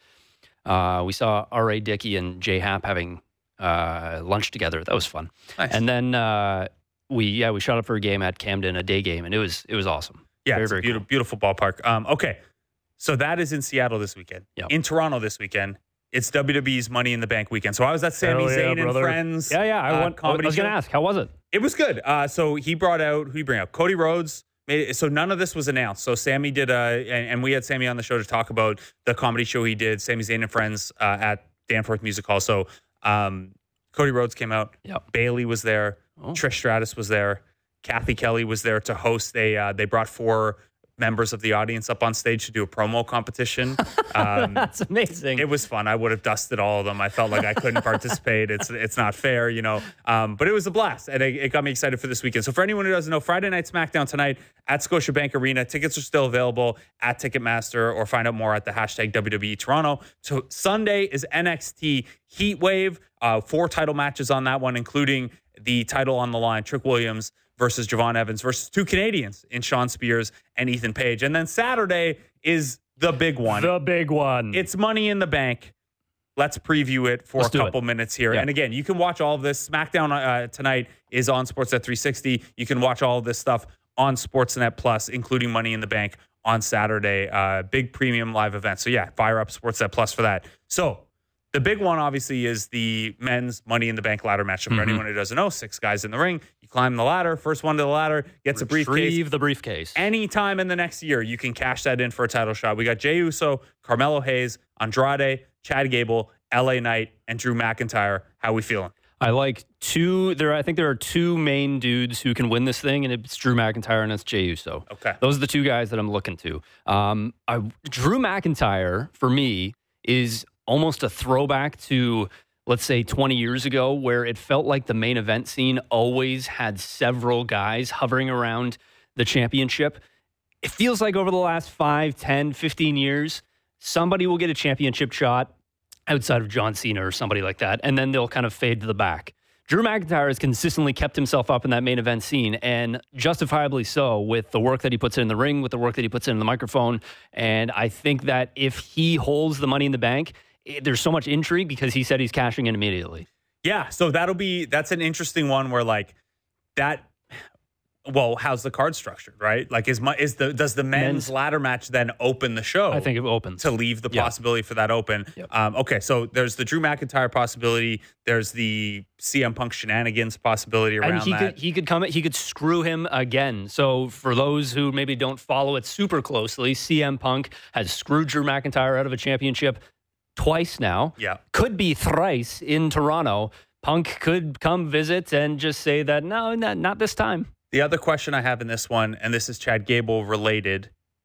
Uh, we saw R A. Dickey and Jay Happ having uh, lunch together. That was fun. Nice. And then uh, we yeah we shot up for a game at Camden, a day game, and it was it was awesome. Yeah, very, it's a very beautiful, cool. beautiful ballpark. Um, okay, so that is in Seattle this weekend. Yep. In Toronto this weekend, it's W W E's Money in the Bank weekend. So I was at Sami Hell yeah, Zayn and brother. Friends. Yeah, yeah. I, uh, want, I comedy was going to show. ask, how was it? It was good. Uh, so he brought out, who did he bring out? Cody Rhodes. Made, so none of this was announced. So Sammy did, a, and, and we had Sammy on the show to talk about the comedy show he did, Sami Zayn and Friends uh, at Danforth Music Hall. So um, Cody Rhodes came out. Yep. Bailey was there. Oh. Trish Stratus was there. Kathy Kelly was there to host a, uh, they brought four members of the audience up on stage to do a promo competition. Um, That's amazing. It was fun. I would have dusted all of them. I felt like I couldn't participate. It's it's not fair, you know. Um, but it was a blast, and it, it got me excited for this weekend. So for anyone who doesn't know, Friday Night SmackDown tonight at Scotiabank Arena. Tickets are still available at Ticketmaster, or find out more at the hashtag W W E Toronto. So Sunday is N X T Heatwave. Uh, four title matches on that one, including the title on the line, Trick Williams versus Javon Evans versus two Canadians in Sean Spears and Ethan Page. And then Saturday is the big one. The big one. It's Money in the Bank. Let's preview it for Let's a couple minutes here. Yeah. And again, you can watch all of this. SmackDown uh, tonight is on Sportsnet three sixty. You can watch all of this stuff on Sportsnet Plus, including Money in the Bank on Saturday. Uh, big premium live event. So yeah, fire up Sportsnet Plus for that. So the big one, obviously, is the men's Money in the Bank ladder match. For mm-hmm. anyone who doesn't know, six guys in the ring. You climb the ladder. First one to the ladder gets Retrieve a briefcase. Retrieve the briefcase. Anytime in the next year, you can cash that in for a title shot. We got Jey Uso, Carmelo Hayes, Andrade, Chad Gable, L A Knight, and Drew McIntyre. How we feeling? I like two. There, I think there are two main dudes who can win this thing, and it's Drew McIntyre and it's Jey Uso. Okay, those are the two guys that I'm looking to. Um, I, Drew McIntyre for me is almost a throwback to, let's say, twenty years ago, where it felt like the main event scene always had several guys hovering around the championship. It feels like over the last five, ten, fifteen years, somebody will get a championship shot outside of John Cena or somebody like that, and then they'll kind of fade to the back. Drew McIntyre has consistently kept himself up in that main event scene, and justifiably so, with the work that he puts in the ring, with the work that he puts in the microphone. And I think that if he holds the Money in the Bank, it, there's so much intrigue because he said he's cashing in immediately. Yeah, so that'll be, that's an interesting one where like that, well, how's the card structured, right? Like, is my, is the does the men's, men's ladder match then open the show? I think it opens to leave the yep. possibility for that open. Yep. Um, okay, so there's the Drew McIntyre possibility. There's the C M Punk shenanigans possibility around and he that. Could, he could come. He could screw him again. So for those who maybe don't follow it super closely, C M Punk has screwed Drew McIntyre out of a championship twice now. Yeah, could be thrice in Toronto. Punk could come visit and just say that no, not, not this time. The other question I have in this one, and this is Chad Gable related,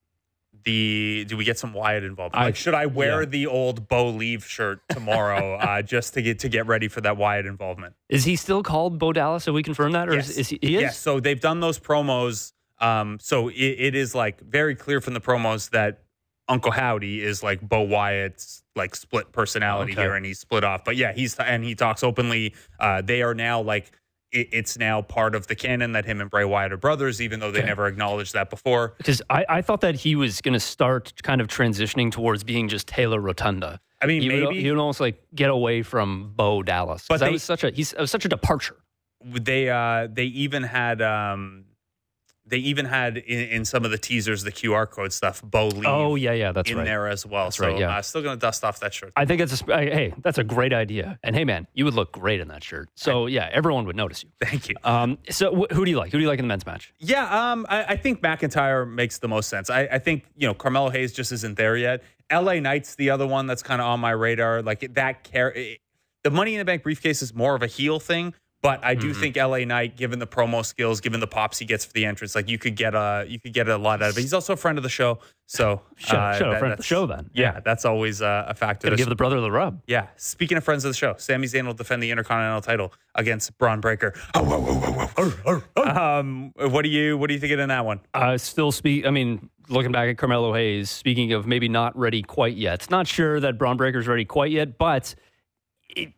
the do we get some Wyatt involvement? Like, I, should I wear yeah. the old Bo Leave shirt tomorrow uh, just to get to get ready for that Wyatt involvement? Is he still called Bo Dallas? Have we confirmed that? Or yes. is, is he, he is? Yes, so they've done those promos. Um, so it, it is like very clear from the promos that Uncle Howdy is like Bo Wyatt's like split personality okay. here, and he's split off. But yeah, he's and he talks openly. Uh, they are now like, it's now part of the canon that him and Bray Wyatt are brothers, even though they okay. never acknowledged that before. Because I, I thought that he was going to start kind of transitioning towards being just Taylor Rotunda. I mean, he maybe would, he would almost like get away from Bo Dallas. But that was such a he's it was such a departure. They uh, they even had um, they even had in, in some of the teasers the Q R code stuff. Bo Leave. Oh yeah, yeah, that's in right. there as well. That's so right, yeah. I'm uh, still going to dust off that shirt. I think it's a hey, that's a great idea. And hey, man, you would look great in that shirt. So yeah, everyone would notice you. Thank you. Um, so wh- who do you like? Who do you like in the men's match? Yeah, um, I, I think McIntyre makes the most sense. I, I think you know Carmelo Hayes just isn't there yet. L A Knight's the other one that's kind of on my radar. Like that, care. The Money in the Bank briefcase is more of a heel thing. But I do mm-hmm. think L A Knight, given the promo skills, given the pops he gets for the entrance, like you could get a you could get a lot out of it. He's also a friend of the show, so show, uh, show that, friend of the show then. Yeah, yeah that's always uh, a factor. Gotta give the brother the rub. Yeah. Speaking of friends of the show, Sami Zayn will defend the Intercontinental title against Braun Breaker. Oh, oh, oh, oh, oh. Um, what do you what do you think in that one? Uh, still speak. I mean, looking back at Carmelo Hayes, speaking of maybe not ready quite yet. Not sure that Braun Breaker's ready quite yet, but. It,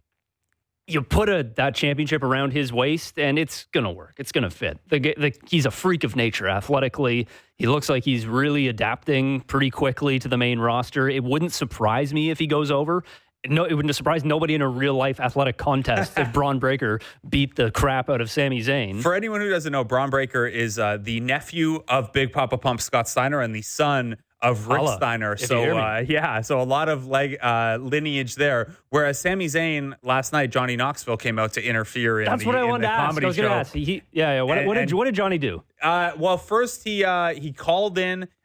You put a that championship around his waist, and it's going to work. It's going to fit. The, the, he's a freak of nature athletically. He looks like he's really adapting pretty quickly to the main roster. It wouldn't surprise me if he goes over. No, it wouldn't surprise nobody in a real-life athletic contest if Braun Breaker beat the crap out of Sami Zayn. For anyone who doesn't know, Braun Breaker is uh, the nephew of Big Papa Pump Scott Steiner and the son of Rick Holla, Steiner. So, uh, yeah, so a lot of leg uh, lineage there. Whereas Sami Zayn, last night, Johnny Knoxville came out to interfere in That's the, what I in wanted the to ask. comedy I was show. ask. He, yeah, yeah. What, and, what, did, and, what did Johnny do? Uh, well, first he uh, he called in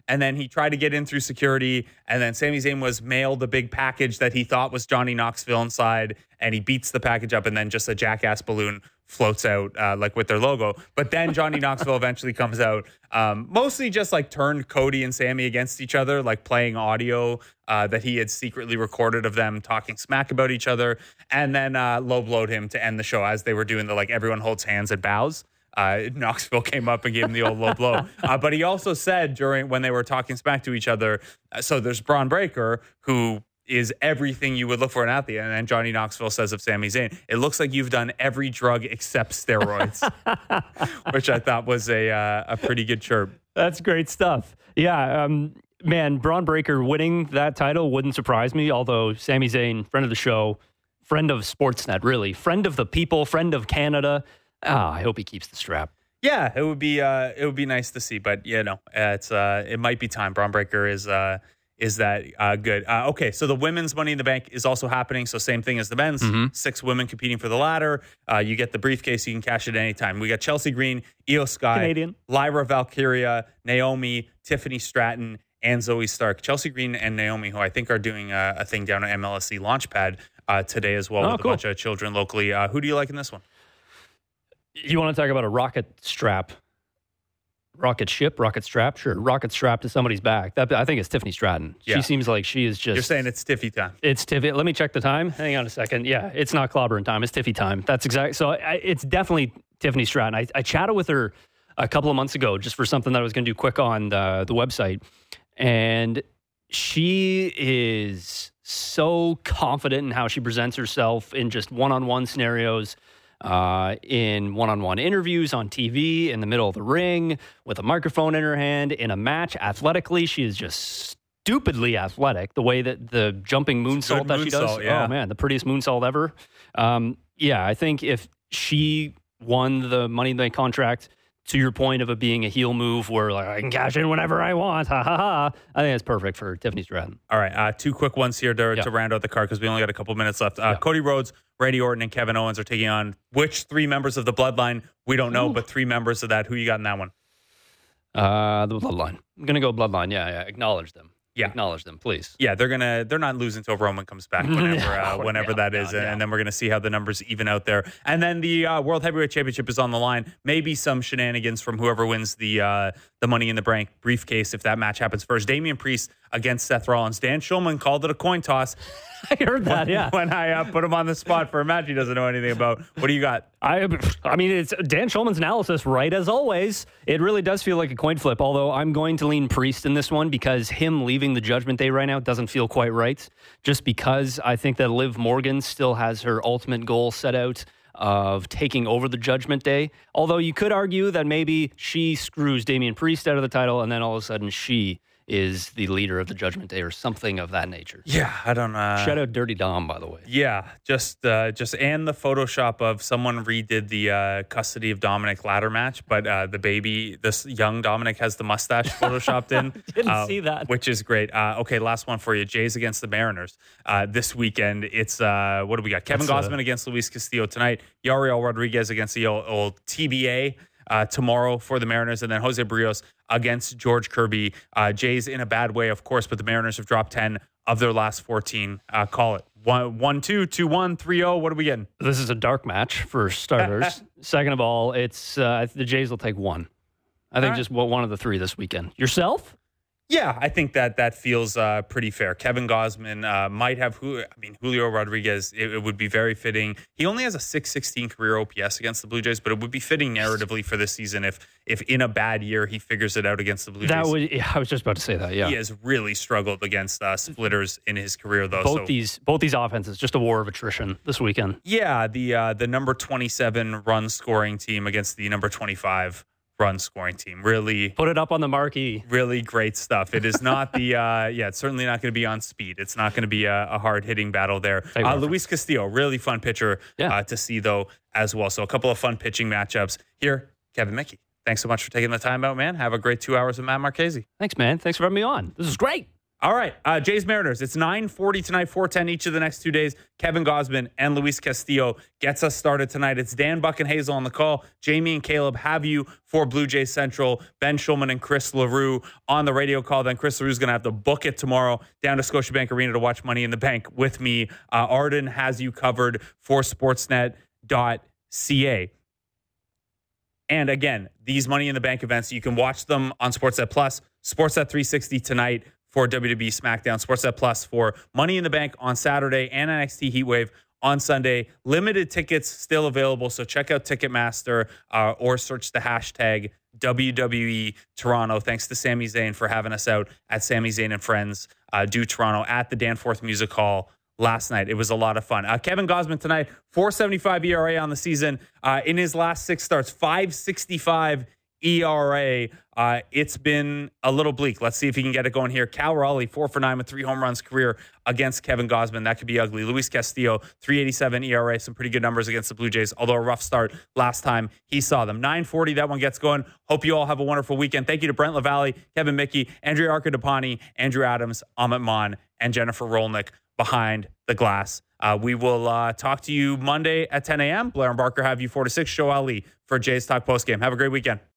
and then he tried to get in through security, and then Sami Zayn was mailed a big package that he thought was Johnny Knoxville inside, and he beats the package up, and then just a Jackass balloon floats out uh, like with their logo. But then Johnny Knoxville eventually comes out, um, mostly just like turned Cody and Sami against each other, like playing audio uh, that he had secretly recorded of them talking smack about each other, and then uh, low blowed him to end the show as they were doing the like everyone holds hands and bows. Uh, Knoxville came up and gave him the old low blow. Uh, but he also said during when they were talking smack to each other, uh, so there's Braun Breaker, who is everything you would look for in an athlete. And then Johnny Knoxville says of Sami Zayn, it looks like you've done every drug except steroids, which I thought was a uh, a pretty good chirp. That's great stuff. Yeah, um, man, Braun Breaker winning that title wouldn't surprise me, although Sami Zayn, friend of the show, friend of Sportsnet, really, friend of the people, friend of Canada. Ah, I hope he keeps the strap. Yeah, it would be uh, it would be nice to see, but you know, it's uh, it might be time. Braun Breaker is uh, is that uh, good? Uh, okay, so the women's Money in the Bank is also happening. So same thing as the men's. Mm-hmm. Six women competing for the ladder. Uh, you get the briefcase. You can cash it anytime. We got Chelsea Green, Io Sky, Canadian. Lyra Valkyria, Naomi, Tiffany Stratton, and Zoe Stark. Chelsea Green and Naomi, who I think are doing a, a thing down at M L S C Launchpad uh, today as well, oh, with cool. a bunch of children locally. Uh, who do you like in this one? You want to talk about a rocket strap? Rocket ship, rocket strap? Sure. Rocket strap to somebody's back. That I think it's Tiffany Stratton. Yeah. She seems like she is just... You're saying it's Tiffy time. It's Tiffy. Let me check the time. Hang on a second. Yeah, it's not clobbering time. It's Tiffy time. That's exact. So I, it's definitely Tiffany Stratton. I, I chatted with her a couple of months ago just for something that I was going to do quick on the, the website. And she is so confident in how she presents herself in just one-on-one scenarios. Uh, in one-on-one interviews on T V, in the middle of the ring, with a microphone in her hand, in a match, athletically, she is just stupidly athletic. The way that the jumping moonsault that she does, yeah. oh man, the prettiest moonsault ever. Um, yeah, I think if she won the Money in the Bank contract, to your point of it being a heel move where like I can cash in whenever I want, ha ha ha, I think it's perfect for Tiffany Stratton. All right, uh, two quick ones here to, yeah. to round out the card because we only got a couple minutes left. Uh, yeah. Cody Rhodes, Randy Orton, and Kevin Owens are taking on which three members of the Bloodline? We don't know, Ooh. but three members of that. Who you got in that one? Uh, the Bloodline. I'm gonna go Bloodline. Yeah, yeah. Acknowledge them. Yeah. Acknowledge them, please. Yeah, they're gonna they're not losing until Roman comes back, whenever uh, whenever yeah, that is, yeah, yeah. and then we're gonna see how the numbers even out there. And then the uh, World Heavyweight Championship is on the line. Maybe some shenanigans from whoever wins the uh, the Money in the Bank briefcase if that match happens first. Damian Priest against Seth Rollins. Dan Schulman called it a coin toss. I heard that, when, yeah. When I uh, put him on the spot for a match he doesn't know anything about. What do you got? I I mean, it's Dan Schulman's analysis, right, as always. It really does feel like a coin flip, although I'm going to lean Priest in this one because him leaving the Judgment Day right now doesn't feel quite right, just because I think that Liv Morgan still has her ultimate goal set out of taking over the Judgment Day, although you could argue that maybe she screws Damian Priest out of the title and then all of a sudden she is the leader of the Judgment Day or something of that nature. Yeah, I don't know. Uh, Shout out Dirty Dom, by the way. Yeah, just uh, just and the Photoshop of someone redid the uh, custody of Dominic ladder match, but uh, the baby, this young Dominic has the mustache photoshopped in. Didn't uh, see that. Which is great. Uh, okay, last one for you. Jays against the Mariners. Uh, this weekend, it's, uh, what do we got? Kevin That's, Gausman uh, against Luis Castillo tonight. Yariel Rodriguez against the old, old T B A. Uh, tomorrow for the Mariners, and then Jose Barrios against George Kirby. Uh, Jays in a bad way, of course, but the Mariners have dropped ten of their last fourteen. Uh, call it one, one, two, two, one, three, oh. What are we getting? This is a dark match for starters. Second of all, it's uh, the Jays will take one. I think right. just one of the three this weekend. Yourself? Yeah, I think that that feels uh, pretty fair. Kevin Gausman uh, might have, who I mean, Julio Rodriguez, it, it would be very fitting. He only has a six sixteen career O P S against the Blue Jays, but it would be fitting narratively for this season if if in a bad year he figures it out against the Blue that Jays. Would, yeah, I was just about to say that, yeah. He has really struggled against uh, splitters in his career, though. Both so. these both these offenses, just a war of attrition this weekend. Yeah, the uh, the number twenty-seven run scoring team against the number twenty-five run scoring team. Really put it up on the marquee. Really great stuff. It is not the uh yeah it's certainly not going to be on speed. It's not going to be a, a hard hitting battle there. uh, Luis Castillo, really fun pitcher yeah. uh, to see though as well. So a couple of fun pitching matchups here. Kevin Mickey, thanks so much for taking the time out, man. Have a great two hours with Matt Marchese. Thanks, man. Thanks for having me on. This is great. All right. Uh, Jays Mariners. It's nine forty tonight, four ten each of the next two days. Kevin Gausman and Luis Castillo gets us started tonight. It's Dan, Buck, and Hazel on the call. Jamie and Caleb have you for Blue Jays Central. Ben Schulman and Chris LaRue on the radio call. Then Chris LaRue is going to have to book it tomorrow down to Scotiabank Arena to watch Money in the Bank with me. Uh, Arden has you covered for sportsnet dot c a. And again, these Money in the Bank events, you can watch them on Sportsnet Plus, Sportsnet three sixty tonight for W W E SmackDown, Sportsnet Plus for Money in the Bank on Saturday, and N X T Heatwave on Sunday. Limited tickets still available, so check out Ticketmaster uh, or search the hashtag W W E Toronto. Thanks to Sami Zayn for having us out at Sami Zayn and Friends uh, Do Toronto at the Danforth Music Hall last night. It was a lot of fun. Uh, Kevin Gausman tonight, four seventy-five E R A on the season. Uh, in his last six starts, five sixty-five E R A. Uh, it's been a little bleak. Let's see if he can get it going here. Cal Raleigh, four for nine with three home runs career against Kevin Gausman. That could be ugly. Luis Castillo, three eighty-seven E R A. Some pretty good numbers against the Blue Jays, although a rough start last time he saw them. nine forty, that one gets going. Hope you all have a wonderful weekend. Thank you to Brent LaValle, Kevin Mickey, Andrea Arcadapani, Andrew Adams, Amit Mon, and Jennifer Rolnick behind the glass. Uh, we will uh, talk to you Monday at ten a.m. Blair and Barker have you four to six. Show Ali for Jays Talk postgame. Have a great weekend.